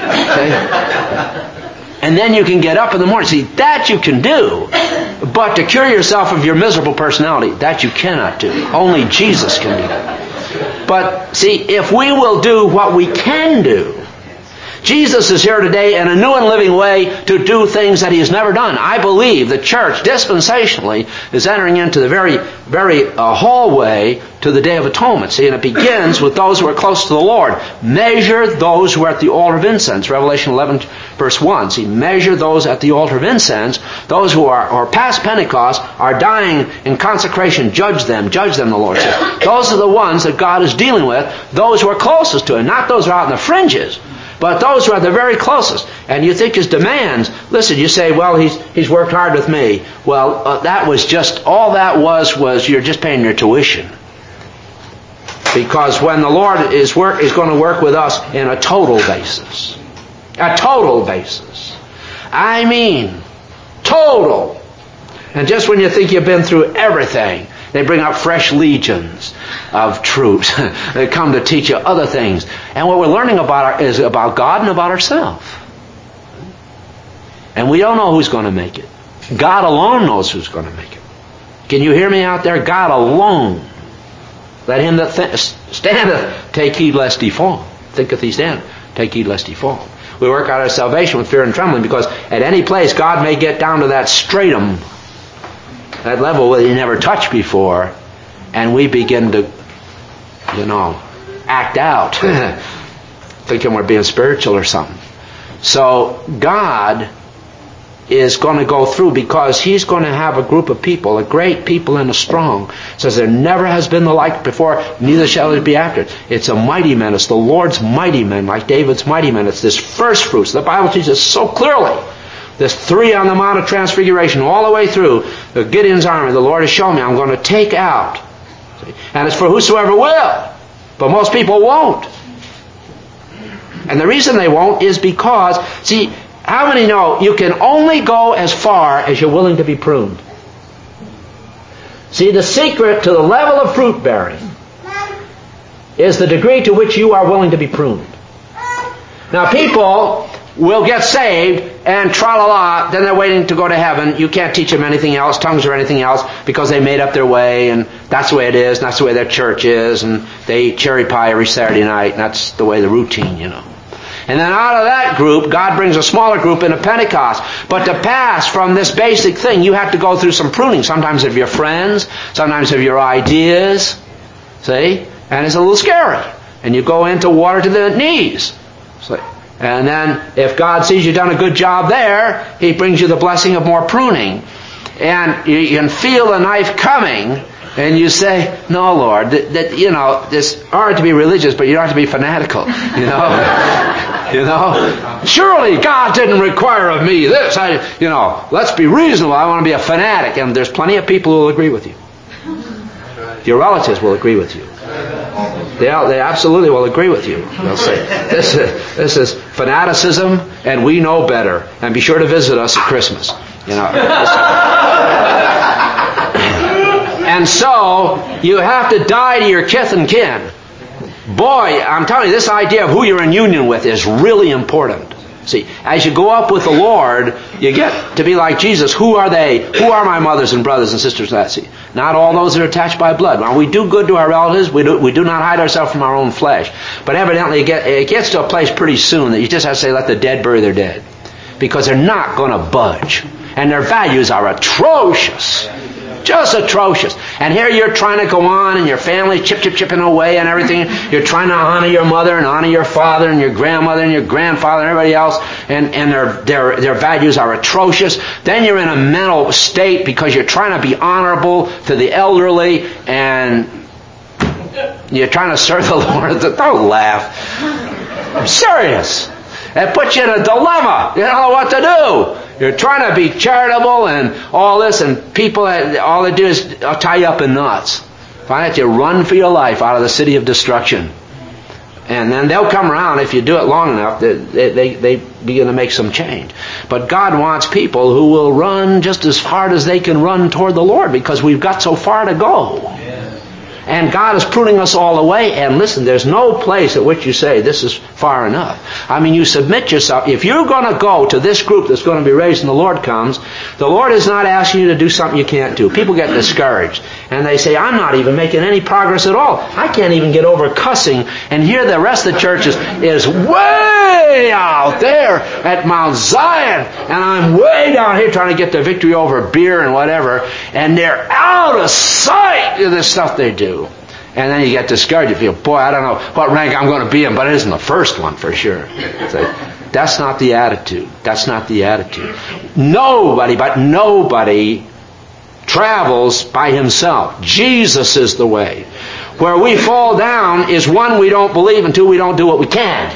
Okay? And then you can get up in the morning. See, that you can do. But to cure yourself of your miserable personality, that you cannot do. Only Jesus can do that. But see, if we will do what we can do, Jesus is here today in a new and living way to do things that He has never done. I believe the church, dispensationally, is entering into the very, very uh, hallway to the Day of Atonement. See, and it begins with those who are close to the Lord. Measure those who are at the altar of incense. Revelation eleven, verse one. See, measure those at the altar of incense. Those who are, are past Pentecost, are dying in consecration. Judge them. Judge them, the Lord says. Those are the ones that God is dealing with. Those who are closest to Him. Not those who are out in the fringes. But those who are the very closest. And you think His demands, listen, you say, well, He's He's worked hard with me. Well, uh, that was just, all that was, was you're just paying your tuition. Because when the Lord is work is going to work with us in a total basis. A total basis. I mean, total. And just when you think you've been through everything, they bring up fresh legions of troops. They come to teach you other things. And what we're learning about is about God and about ourselves. And we don't know who's going to make it. God alone knows who's going to make it. Can you hear me out there? God alone. Let him that th- standeth take heed lest he fall. Thinketh he standeth, take heed lest he fall. We work out our salvation with fear and trembling, because at any place God may get down to that stratum, that level that He never touched before, and we begin to, you know, act out, thinking we're being spiritual or something. So God is going to go through, because He's going to have a group of people, a great people and a strong. It says there never has been the like before, neither shall it be after. It's a mighty men. It's the Lord's mighty men, like David's mighty men. It's this first fruits. The Bible teaches so clearly. There's three on the Mount of Transfiguration, all the way through the Gideon's army. The Lord has shown me I'm going to take out. And it's for whosoever will. But most people won't. And the reason they won't is because, see, How many know you can only go as far as you're willing to be pruned? See, the secret to the level of fruit bearing is the degree to which you are willing to be pruned. Now, people will get saved and tra-la-la, then they're waiting to go to heaven. You can't teach them anything else, tongues or anything else, because they made up their way, and that's the way it is, and that's the way their church is, and they eat cherry pie every Saturday night, and that's the way the routine, you know. And then out of that group, God brings a smaller group into Pentecost. But to pass from this basic thing, you have to go through some pruning. Sometimes of your friends, sometimes of your ideas. See? And it's a little scary. And you go into water to the knees. So, and then if God sees you've done a good job there, He brings you the blessing of more pruning. And you, you can feel the knife coming. And you say, no, Lord, that, that you know, it's hard to be religious, but you don't have to be fanatical, you know. You know, surely God didn't require of me this. I, you know, let's be reasonable. I want to be a fanatic, and there's plenty of people who will agree with you. Your relatives will agree with you. They, they absolutely will agree with you. They'll say, this is, this is fanaticism, and we know better. And be sure to visit us at Christmas. You know. And so, you have to die to your kith and kin. Boy, I'm telling you, this idea of who you're in union with is really important. See, as you go up with the Lord, you get to be like Jesus. Who are they? Who are my mothers and brothers and sisters? See, not all those that are attached by blood. Now, we do good to our relatives. We do, we do not hide ourselves from our own flesh. But evidently, it, get, it gets to a place pretty soon that you just have to say, let the dead bury their dead. Because they're not going to budge. And their values are atrocious. Just atrocious. And here you're trying to go on and your family chip, chip, chipping away and everything. You're trying to honor your mother and honor your father and your grandmother and your grandfather and everybody else. And, and their, their, their values are atrocious. Then you're in a mental state because you're trying to be honorable to the elderly and you're trying to serve the Lord. Don't laugh. I'm serious. It puts you in a dilemma. You don't know what to do. You're trying to be charitable and all this, and people, all they do is tie you up in knots. Find out you run for your life out of the city of destruction. And then they'll come around, if you do it long enough, they, they, they begin to make some change. But God wants people who will run just as hard as they can run toward the Lord, because we've got so far to go. Yeah. And God is pruning us all the way. And listen, there's no place at which you say, this is far enough. I mean, you submit yourself. If you're going to go to this group that's going to be raised and the Lord comes, the Lord is not asking you to do something you can't do. People get discouraged. And they say, I'm not even making any progress at all. I can't even get over cussing. And here the rest of the church is, is way out there at Mount Zion. And I'm way down here trying to get the victory over beer and whatever. And they're out of sight of the stuff they do. And then you get discouraged. You feel, boy, I don't know what rank I'm going to be in, but it isn't the first one for sure. So that's not the attitude. That's not the attitude. Nobody, but nobody travels by himself. Jesus is the way. Where we fall down is, one, we don't believe, and two, we don't do what we can.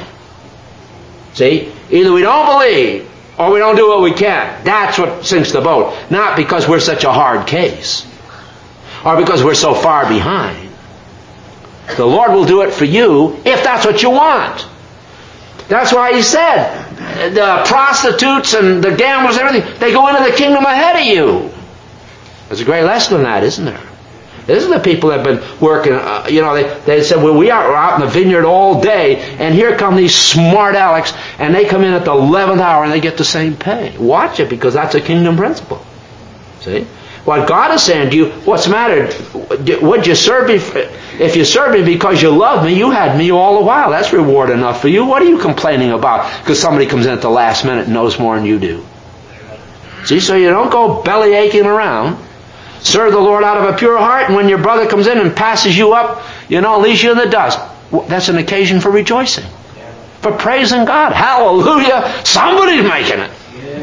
See? Either we don't believe or we don't do what we can. That's what sinks the boat. Not because we're such a hard case or because we're so far behind. The Lord will do it for you if that's what you want. That's why He said the prostitutes and the gamblers and everything, they go into the kingdom ahead of you. There's a great lesson in that, isn't there? This is the people that have been working, uh, you know, they, they said, well, we are out in the vineyard all day, and here come these smart Alecks, and they come in at the eleventh hour and they get the same pay. Watch it, because that's a kingdom principle. See? What God is saying to you, what's the matter? Would you serve me? If you serve me because you love me, you had me all the while. That's reward enough for you. What are you complaining about? Because somebody comes in at the last minute and knows more than you do. See, so you don't go belly aching around. Serve the Lord out of a pure heart, and when your brother comes in and passes you up, you know, leaves you in the dust, that's an occasion for rejoicing. For praising God. Hallelujah! Somebody's making it.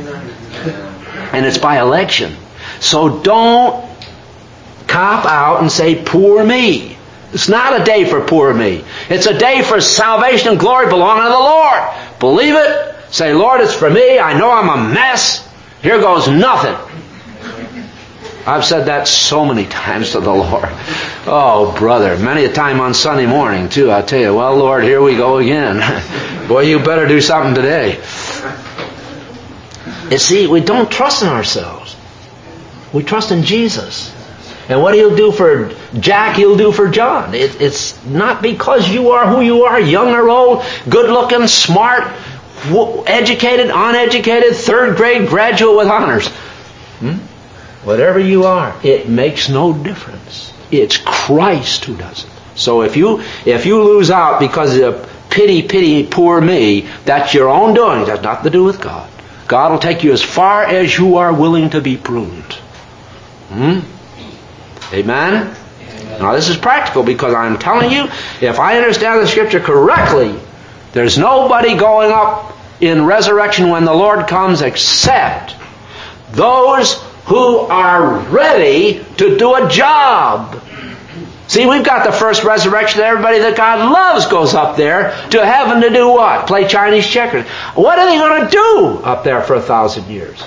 And it's by election. So don't cop out and say, poor me. It's not a day for poor me. It's a day for salvation and glory belonging to the Lord. Believe it. Say, Lord, it's for me. I know I'm a mess. Here goes nothing. I've said that so many times to the Lord. Oh, brother. Many a time on Sunday morning, too. I tell you, well, Lord, here we go again. Boy, you better do something today. You see, we don't trust in ourselves. We trust in Jesus. And what He'll do for Jack, He'll do for John. It, it's not because you are who you are, young or old, good looking, smart, educated, uneducated, third grade, graduate with honors. Hmm? Whatever you are, it makes no difference. It's Christ who does it. So if you if you lose out because of pity, pity, poor me, that's your own doing. It has nothing to do with God. God will take you as far as you are willing to be pruned. Hmm? Amen? Amen? Now this is practical because I'm telling you, if I understand the Scripture correctly, there's nobody going up in resurrection when the Lord comes except those who are ready to do a job. See, we've got the first resurrection. Everybody that God loves goes up there to heaven to do what? Play Chinese checkers. What are they going to do up there for a thousand years?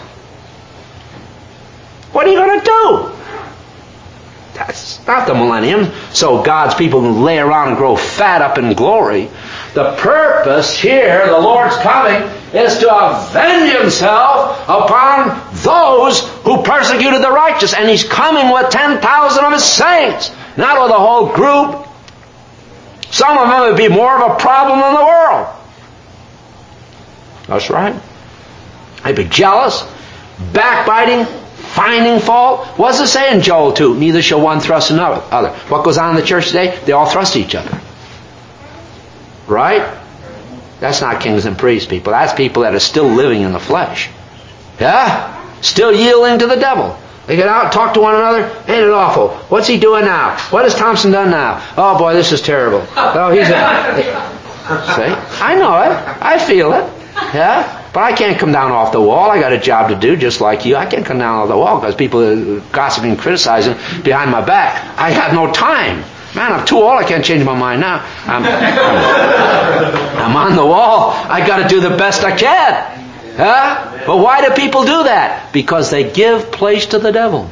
What are you going to do? That's not the millennium. So God's people can lay around and grow fat up in glory. The purpose here, the Lord's coming, is to avenge Himself upon those who persecuted the righteous. And He's coming with ten thousand of His saints. Not with a whole group. Some of them would be more of a problem than the world. That's right. They'd be jealous, backbiting, finding fault. What's it say in Joel two? Neither shall one thrust another. What goes on in the church today? They all thrust each other. Right? That's not kings and priests, people. That's people that are still living in the flesh. Yeah? Still yielding to the devil. They get out and talk to one another. Ain't it awful? What's he doing now? What has Thompson done now? Oh boy, this is terrible. Oh, he's a... See? I know it. I feel it. Yeah? But I can't come down off the wall. I got a job to do just like you. I can't come down off the wall because people are gossiping and criticizing behind my back. I have no time. Man, I'm too old. I can't change my mind now. I'm, I'm, I'm on the wall. I got to do the best I can. Huh? But why do people do that? Because they give place to the devil.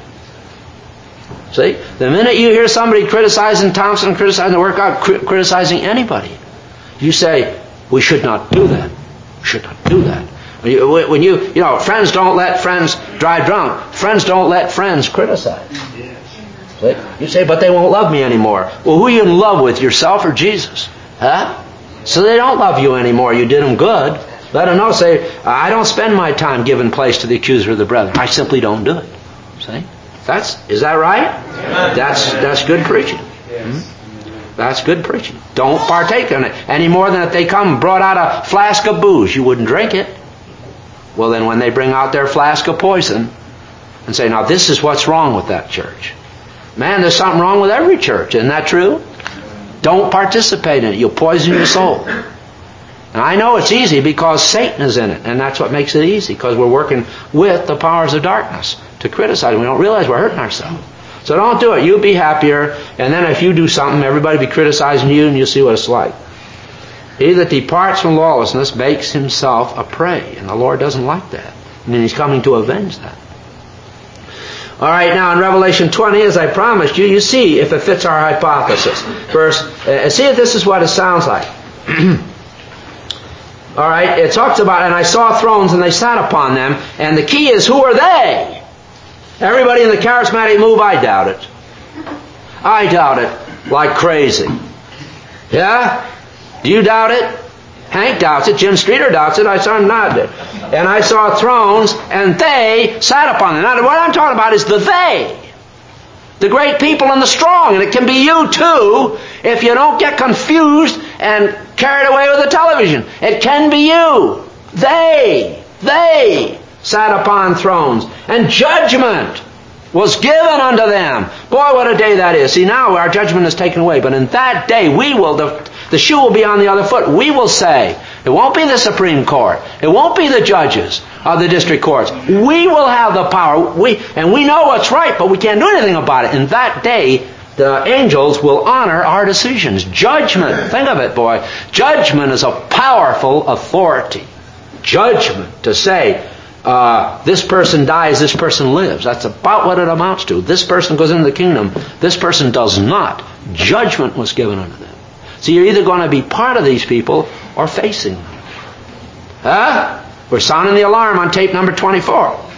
See? The minute you hear somebody criticizing Thompson, criticizing the workout, criticizing anybody, you say, we should not do that. We should not do that. When you, when you, you know, friends don't let friends drive drunk. Friends don't let friends criticize. See? You say, but they won't love me anymore. Well, who are you in love with, yourself or Jesus? Huh? So they don't love you anymore. You did them good. Let them know, say, I don't spend my time giving place to the accuser of the brethren. I simply don't do it. See? That's, is that right? That's, that's good preaching. Hmm? That's good preaching. Don't partake in it any more than if they come and brought out a flask of booze. You wouldn't drink it. Well, then when they bring out their flask of poison and say, now this is what's wrong with that church. Man, there's something wrong with every church. Isn't that true? Don't participate in it. You'll poison your soul. And I know it's easy because Satan is in it. And that's what makes it easy. Because we're working with the powers of darkness to criticize. We don't realize we're hurting ourselves. So don't do it. You'll be happier. And then if you do something, everybody will be criticizing you and you'll see what it's like. He that departs from lawlessness makes himself a prey. And the Lord doesn't like that. And He's coming to avenge that. All right, now in Revelation twenty, as I promised you, you see if it fits our hypothesis. Verse, uh, see if this is what it sounds like. All right, it talks about, and I saw thrones and they sat upon them, and the key is, who are they? Everybody in the charismatic move, I doubt it. I doubt it like crazy. Yeah? Do you doubt it? Hank doubts it. Jim Streeter doubts it. I saw him nod it. And I saw thrones, and they sat upon them. Now, what I'm talking about is the they. The great people and the strong. And it can be you too if you don't get confused and carried away with the television. It can be you. They. They sat upon thrones. And judgment was given unto them. Boy, what a day that is. See, now our judgment is taken away. But in that day, we will... The, The shoe will be on the other foot. We will say, it won't be the Supreme Court. It won't be the judges of the district courts. We will have the power. We And we know what's right, but we can't do anything about it. In that day, the angels will honor our decisions. Judgment. Think of it, boy. Judgment is a powerful authority. Judgment. To say, uh, this person dies, this person lives. That's about what it amounts to. This person goes into the kingdom. This person does not. Judgment was given unto them. So you're either going to be part of these people or facing them. Huh? We're sounding the alarm on tape number twenty-four. All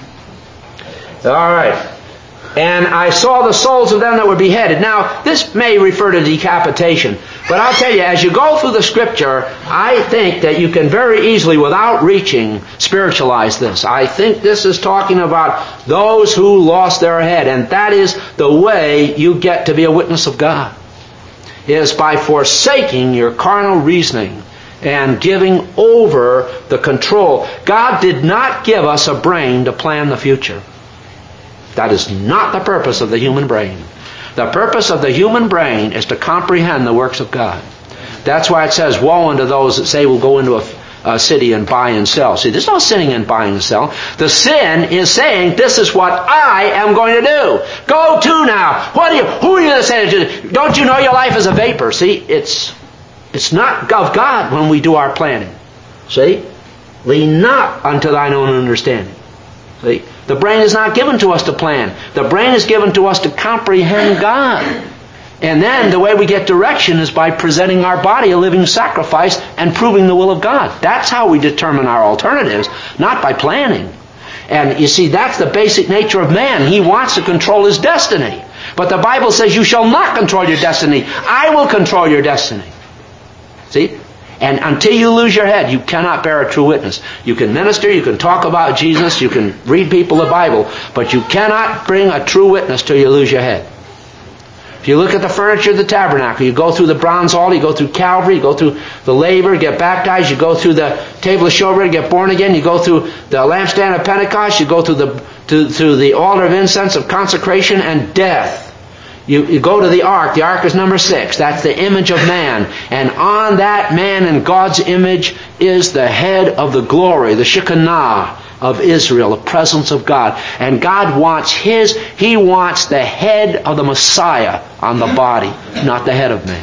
right. And I saw the souls of them that were beheaded. Now, this may refer to decapitation. But I'll tell you, as you go through the Scripture, I think that you can very easily, without reaching, spiritualize this. I think this is talking about those who lost their head. And that is the way you get to be a witness of God. Is by forsaking your carnal reasoning and giving over the control. God did not give us a brain to plan the future. That is not the purpose of the human brain. The purpose of the human brain is to comprehend the works of God. That's why it says, woe unto those that say we'll go into a, a city and buy and sell. See, there's no sinning in buying and selling. The sin is saying, this is what I am going to do. Go to now. What are you, who are you going to say to? Don't you know your life is a vapor? See, it's, it's not of God when we do our planning. See? Lean not unto thine own understanding. See? The brain is not given to us to plan. The brain is given to us to comprehend God. And then the way we get direction is by presenting our body a living sacrifice and proving the will of God. That's how we determine our alternatives, not by planning. And you see, that's the basic nature of man. He wants to control his destiny. But the Bible says you shall not control your destiny. I will control your destiny. See? And until you lose your head, you cannot bear a true witness. You can minister, you can talk about Jesus, you can read people the Bible, but you cannot bring a true witness till you lose your head. If you look at the furniture of the tabernacle, you go through the bronze altar, you go through Calvary, you go through the laver, get baptized, you go through the table of showbread, get born again, you go through the lampstand of Pentecost, you go through the to, through the altar of incense of consecration and death. You, you go to the ark. The ark is number six. That's the image of man. And on that man in God's image is the head of the glory, the Shekinah of Israel, the presence of God. And God wants His, He wants the head of the Messiah on the body, not the head of man.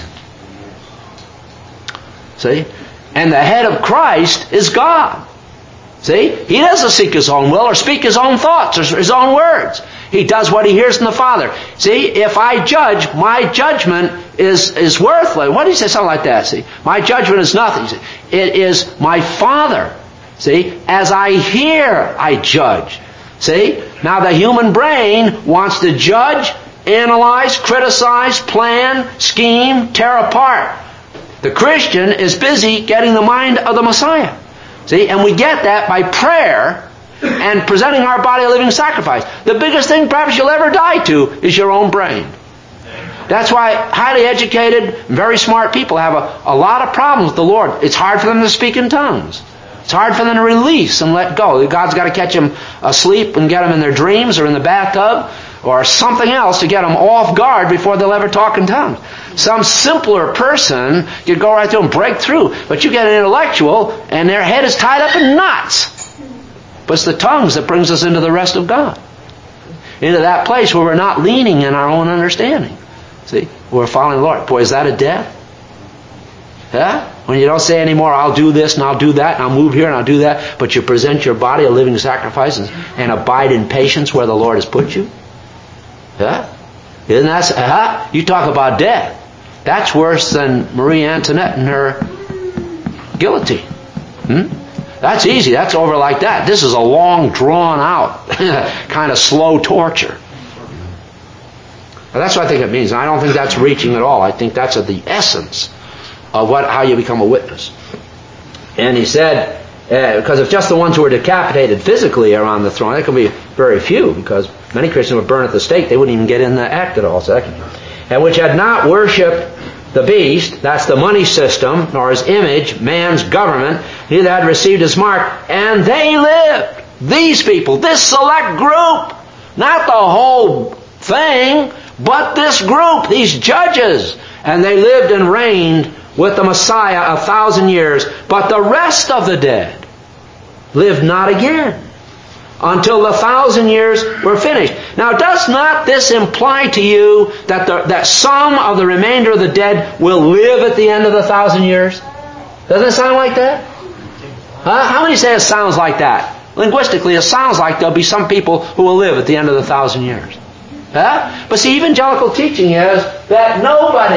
See? And the head of Christ is God. See? He doesn't seek His own will or speak His own thoughts or His own words. He does what He hears from the Father. See, if I judge, my judgment is, is worthless. What do you say? Something like that. See, my judgment is nothing. It is my Father. See, as I hear, I judge. See, now the human brain wants to judge, analyze, criticize, plan, scheme, tear apart. The Christian is busy getting the mind of the Messiah. See, and we get that by prayer and presenting our body a living sacrifice. The biggest thing perhaps you'll ever die to is your own brain. That's why highly educated, very smart people have a, a lot of problems with the Lord. It's hard for them to speak in tongues. It's hard for them to release and let go. God's got to catch them asleep and get them in their dreams or in the bathtub or something else to get them off guard before they'll ever talk in tongues. Some simpler person could go right through and break through. But you get an intellectual and their head is tied up in knots. But it's the tongues that brings us into the rest of God. Into that place where we're not leaning in our own understanding. See? We're following the Lord. Boy, is that a death? Huh? When you don't say anymore, I'll do this and I'll do that and I'll move here and I'll do that. But you present your body a living sacrifice and, and abide in patience where the Lord has put you. Huh? Isn't that, huh? You talk about death. That's worse than Marie Antoinette and her guillotine. Hmm? That's easy. That's over like that. This is a long, drawn-out, kind of slow torture. But that's what I think it means. And I don't think that's reaching at all. I think that's at the essence of what how you become a witness. And he said, uh, because if just the ones who were decapitated physically are on the throne, there can be very few, because many Christians would burn at the stake. They wouldn't even get in the act at all. Second. And which had not worshipped the beast, that's the money system, nor his image, man's government, neither had received his mark, and they lived. These people, this select group, not the whole thing, but this group, these judges. And they lived and reigned with the Messiah a thousand years. But the rest of the dead lived not again until the thousand years were finished. Now, does not this imply to you that the, that some of the remainder of the dead will live at the end of the thousand years? Doesn't it sound like that? Huh? How many say it sounds like that? Linguistically, it sounds like there'll be some people who will live at the end of the thousand years. Huh? But see, evangelical teaching is that nobody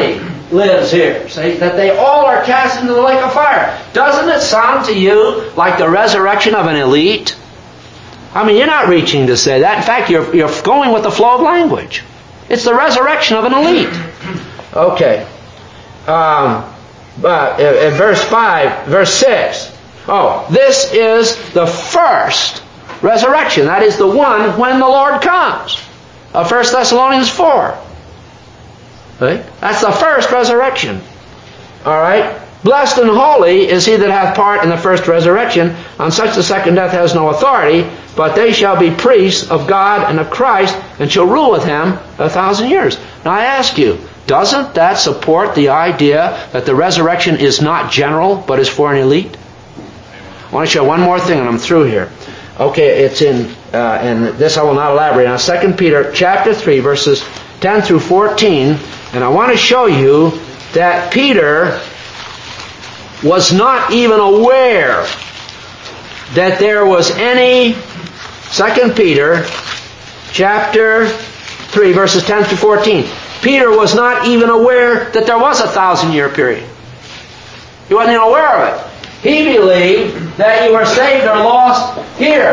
lives here. See, that they all are cast into the lake of fire. Doesn't it sound to you like the resurrection of an elite? I mean, you're not reaching to say that. In fact, you're, you're going with the flow of language. It's the resurrection of an elite. Okay. Um, but in verse five, verse six. Oh, this is the first resurrection. That is the one when the Lord comes. Uh, First Thessalonians four. Right? That's the first resurrection. All right? Blessed and holy is he that hath part in the first resurrection. On such the second death has no authority, but they shall be priests of God and of Christ, and shall rule with him a thousand years. Now I ask you, doesn't that support the idea that the resurrection is not general, but is for an elite? I want to show one more thing, and I'm through here. Okay, it's in, uh, and this I will not elaborate on. Second Peter chapter three, verses ten through fourteen, and I want to show you that Peter was not even aware that there was any, Second Peter chapter three, verses ten through fourteen. Peter was not even aware that there was a thousand year period. He wasn't even aware of it. He believed that you were saved or lost here.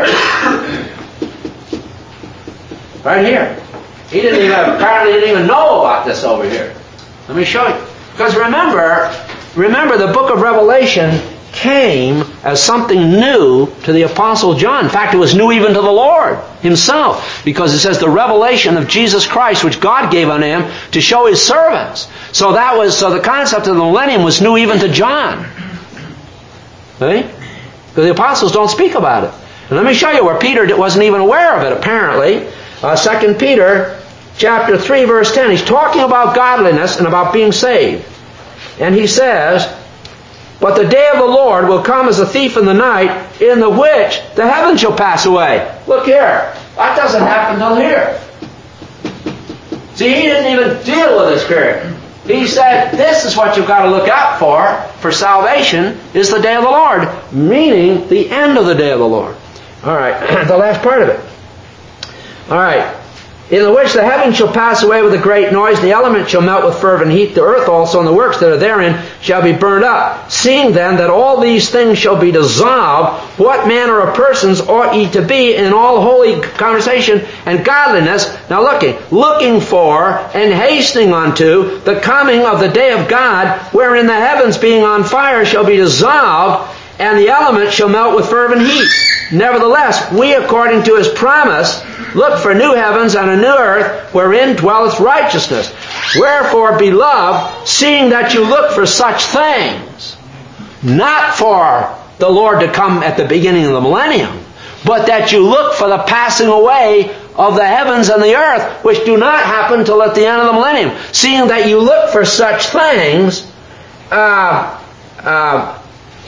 Right here. He didn't even, apparently didn't even know about this over here. Let me show you. Because remember, remember the book of Revelation came as something new to the Apostle John. In fact, it was new even to the Lord himself. Because it says the revelation of Jesus Christ, which God gave unto him to show his servants. So that was, so the concept of the millennium was new even to John. See? Because the apostles don't speak about it. And let me show you where Peter wasn't even aware of it, apparently. Uh, Second Peter chapter three, verse ten. He's talking about godliness and about being saved. And he says, but the day of the Lord will come as a thief in the night, in the which the heavens shall pass away. Look here. That doesn't happen till here. See, he didn't even deal with this period. He said, this is what you've got to look out for, for salvation, is the day of the Lord. Meaning, the end of the day of the Lord. All right, the last part of it. All right. In the which the heavens shall pass away with a great noise, the elements shall melt with fervent heat, the earth also and the works that are therein shall be burned up. Seeing then that all these things shall be dissolved, what manner of persons ought ye to be in all holy conversation and godliness? Now looking, looking for and hastening unto the coming of the day of God, wherein the heavens being on fire shall be dissolved, and the elements shall melt with fervent heat. Nevertheless, we according to his promise look for new heavens and a new earth, wherein dwelleth righteousness. Wherefore, beloved, seeing that you look for such things, not for the Lord to come at the beginning of the millennium, but that you look for the passing away of the heavens and the earth, which do not happen till at the end of the millennium. Seeing that you look for such things, uh, uh,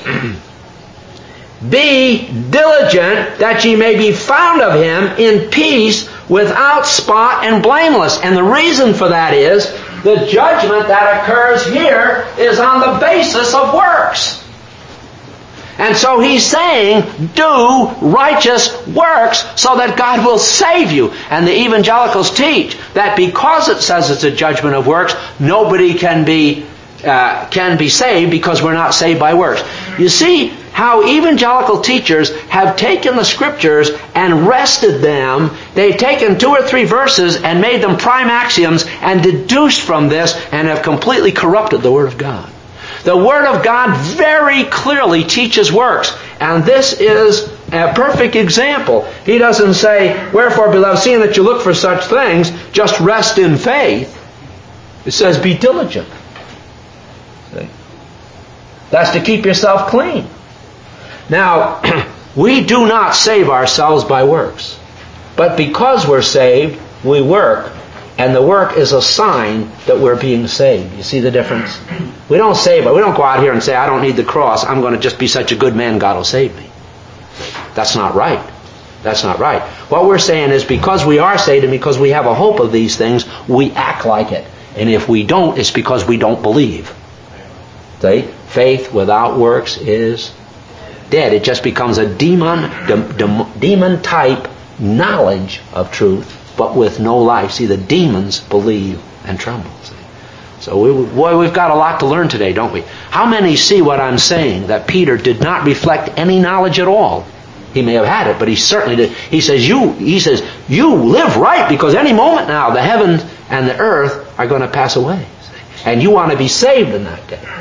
be diligent that ye may be found of him in peace, without spot and blameless. And the reason for that is the judgment that occurs here is on the basis of works. And so he's saying, do righteous works so that God will save you. And the evangelicals teach that because it says it's a judgment of works, nobody can be uh, can be saved because we're not saved by works. You see how evangelical teachers have taken the Scriptures and wrested them. They've taken two or three verses and made them prime axioms and deduced from this and have completely corrupted the Word of God. The Word of God very clearly teaches works. And this is a perfect example. He doesn't say, wherefore, beloved, seeing that you look for such things, just rest in faith. It says, be diligent. See? That's to keep yourself clean. Now, we do not save ourselves by works. But because we're saved, we work. And the work is a sign that we're being saved. You see the difference? We don't save it. We don't go out here and say, I don't need the cross. I'm going to just be such a good man, God will save me. That's not right. That's not right. What we're saying is because we are saved and because we have a hope of these things, we act like it. And if we don't, it's because we don't believe. See? Faith without works is dead. It just becomes a demon, de- de- demon type knowledge of truth, but with no life. See, the demons believe and tremble. See? So, we, boy, we've got a lot to learn today, don't we? How many see what I'm saying, that Peter did not reflect any knowledge at all? He may have had it, but he certainly did. He says, you, he says, you live right, because any moment now the heavens and the earth are going to pass away. And you want to be saved in that day.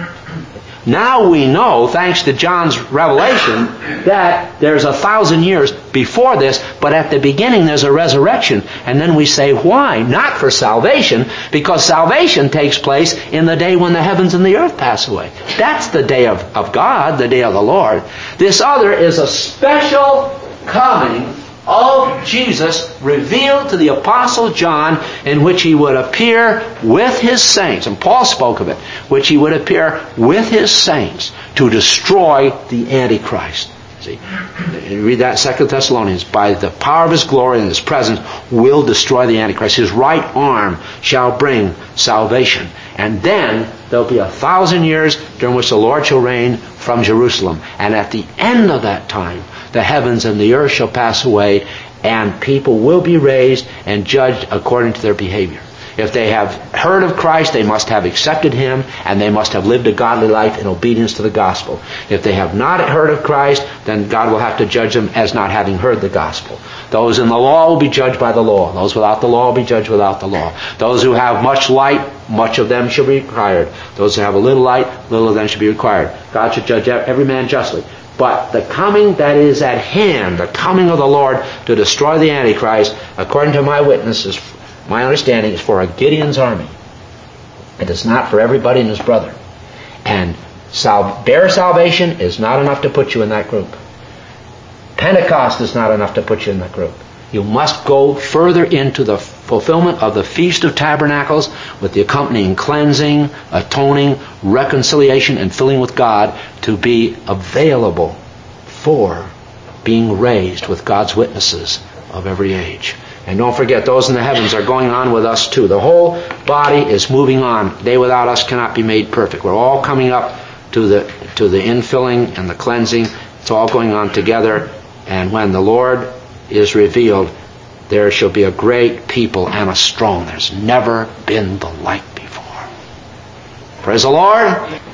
Now we know, thanks to John's revelation, that there's a thousand years before this, but at the beginning there's a resurrection. And then we say, why? Not for salvation, because salvation takes place in the day when the heavens and the earth pass away. That's the day of, of God, the day of the Lord. This other is a special coming of Jesus revealed to the Apostle John, in which he would appear with his saints, and Paul spoke of it, which he would appear with his saints to destroy the Antichrist. See, you read that in Second Thessalonians. By the power of his glory and his presence will destroy the Antichrist. His right arm shall bring salvation. And then there'll be a thousand years during which the Lord shall reign from Jerusalem. And at the end of that time, the heavens and the earth shall pass away, and people will be raised and judged according to their behavior. If they have heard of Christ, they must have accepted Him, and they must have lived a godly life in obedience to the gospel. If they have not heard of Christ, then God will have to judge them as not having heard the gospel. Those in the law will be judged by the law. Those without the law will be judged without the law. Those who have much light, much of them shall be required. Those who have a little light, little of them shall be required. God should judge every man justly. But the coming that is at hand, the coming of the Lord to destroy the Antichrist, according to my witnesses, my understanding, is for a Gideon's army. It is not for everybody and his brother. And sal- bare salvation is not enough to put you in that group. Pentecost is not enough to put you in that group. You must go further into the fulfillment of the Feast of Tabernacles with the accompanying cleansing, atoning, reconciliation, and filling with God to be available for being raised with God's witnesses of every age. And don't forget, those in the heavens are going on with us too. The whole body is moving on. They without us cannot be made perfect. We're all coming up to the to the infilling and the cleansing. It's all going on together. And when the Lord is revealed, there shall be a great people and a strong. There's never been the like before. Praise the Lord.